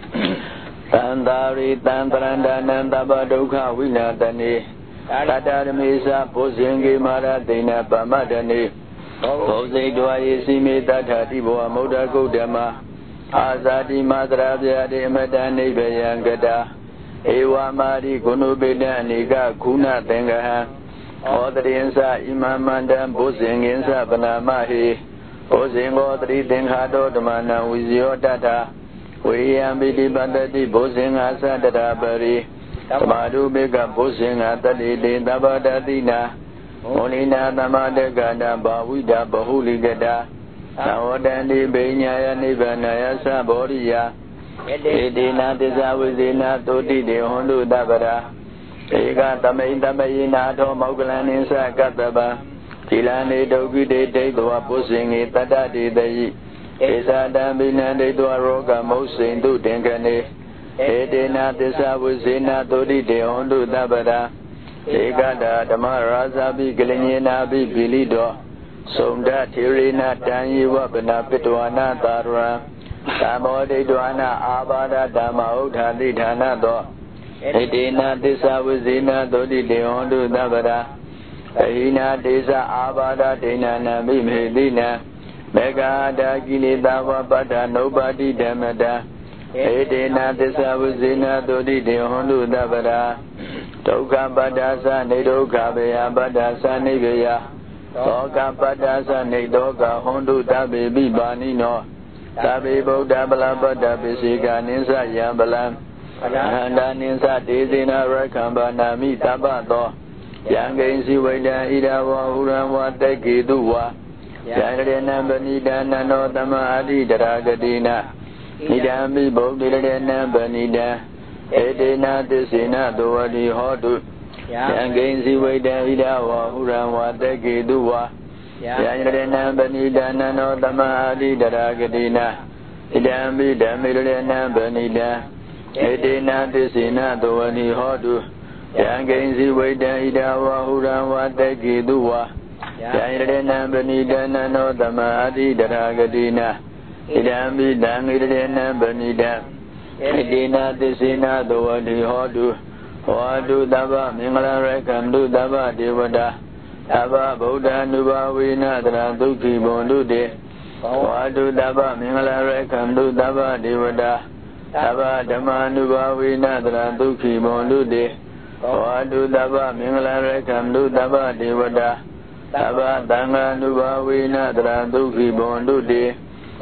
Tandari Tantaranda Nandaba Dukha Vinatani Tadaramisa Posingi Maratina Pamadani Pose Dwaye Simi Tatati Boa Moda Godama Azadi Madrabya de Madani Bayangada Ewa Mari Gunubidani Ga Kuna Tengaha Odrinsa Imamanda Posinginsa Panamahi Posingo Tri Tenghado Damana Wizio Tata Wiyambidi Bandati Posinga Sadabari Tamadu Bega Posinga Tadi Tabadatina Molina Namada Gada Bawida Bahuli Gada Nawadandi Benyaya Nibanaya Saboriya Edina Tizawizina Toti de Hondu Dabara Ega Tamay Tamayina To Mogalan Sakataba Tilani Dogi de Dua Pusingi Tata de Dei Esa Dambina de Dua Roga Mosin Du Dengane Edina Tizawizina Toti de Hondu Dabara Ega Damaraza Bi Glenina Bi Bilido Sunda Tirina Tanyi Wabana Pituana Tarra Samodi Duana Abada Dama Uthadi Dhana Do Edina Disa Vizina Dodi Deondu Dabada Ahina Disa Abada Dina Nabi Medina Mega Dagili Dava Bada Nobody Damada Edina Disa Vizina Dodi Deondu Dabada Toka Badasa Nidoka Beya Badasa Nibeya Toka Badasa Nidoka Hondu Tabi Bibani no Tabi Boda Balabada Bisika Ninsa Yambalam Handa Ninsa Dizina Rakamba Nami Tabato Yangain Siwaya Idawa Urawa Teki Duwa Yangarena Banida Nano Tama Adi Daragadina Nidami Bodina Banida Edina Tisina Duwadi Hodu Yangain Siwaya Idawa Urawa Teki Duwa Yangarena Banida Nano Tama Adi Daragadina Idambi Damirena Banida Edina Tisina Duwadi Hodu Yangain Siwaya Idawa Urawa Teki Duwa Yangarena Banida Nano Tama Adi Daragadina Idambi Damirena Banida Edina Tisina Duwadi Hodu Hodu Dava Mingala Rekandu Dava Devada Dava Buddha Nuba Vinadra Duki Bondude Hodu Dava Mingala Rekandu Dava Devada Dava Dhamma Nuba Vinadra Duki Bondude Hodu Dava Mingala Rekandu Dava Devada Dava Danga Nuba Vinadra Duki Bondude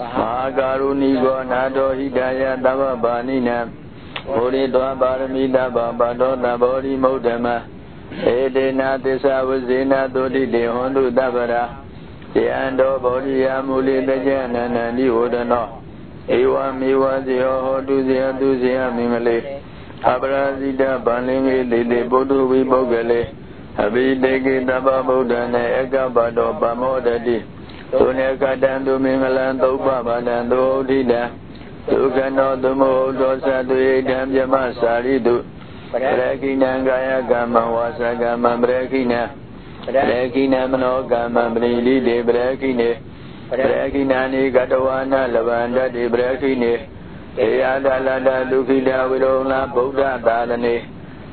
Mahakaruni Gonado Hidaya Dava Banina Ori Dwa Baramida Baba Dona Bori Modama Edena Tisa Vizina Dodi De Hondu Dabara Yando Bodhiya Muli Dajanana Divodano Ewa Miwa Zio Hoduzia Duzia Mimale Abrazida Balingi Lili Bodu Vibogale Abidegi Daba Bodane Egabado Bamodadi Tuneka Dandu Mingalan Toba Badando Dida Tukano Dumo Dosa Duyam Jama Saridu Brekina Gaya Gama Wasa Gama Brekina Brekina Mano Gama Brili de Brekine Brekina Ni Gatawana Lavanda de Brekine Eyadalada Dukida Vidona Buddha Dalane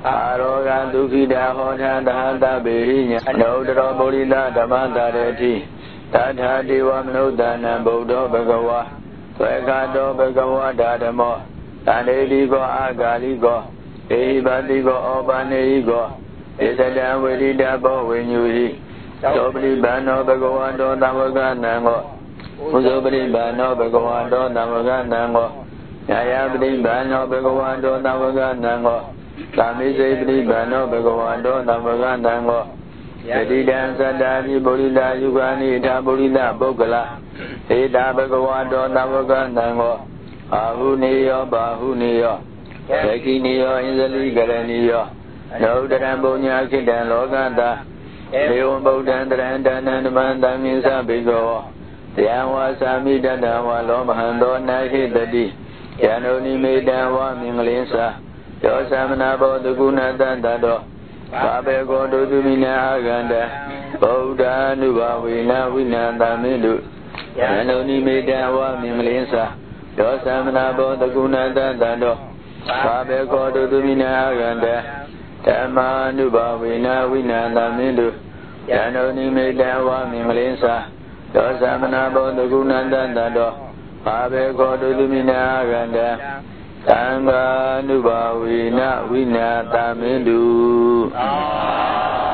Aroga Dukida Hona Dada Behinya Nodra Bolila Damanda Reti Tata Diva Nodana Bodo Bagawa Pekado Bagawa Dadamo Tanedigo Agaligo Ebadigo Obaneigo Isada Vedida Bo Winuhi Sobri Bano Bagawando Namaganango Uzobri Bano Bagawando Namaganango Yayabri Bano Bagawando Namaganango Tamisebri Bano Bagawando Namaganango Yadidan Sadani Bolida Yugani Tabolida Bogala Eda Bagawando Namaganango Ahuniyo Bahuniyo Bekiniyo Inzali Garaniyo Naudaran Bonya Kidan Loganda Leon Bodan Drandan Mandam Insa Bigo Yawa Sami Dadawa Lomahando Nahi Dadi Yanoni Medawa Minglinsa Yosamana Boduguna Dandado Babe Godo Dumina Aganda Boda Nuba Wina Winanda Midu Yanoni Medawa Minglinsa Yosamana Boduguna Dandado Babe Godo Dumina Aganda Tama Nuba Wina Winanda Midu Yanoni Medawa Minglinsa Yosamana Boduguna Dandado Babe Godo Dumina Aganda Tanga Nuba Wina Winanda Midu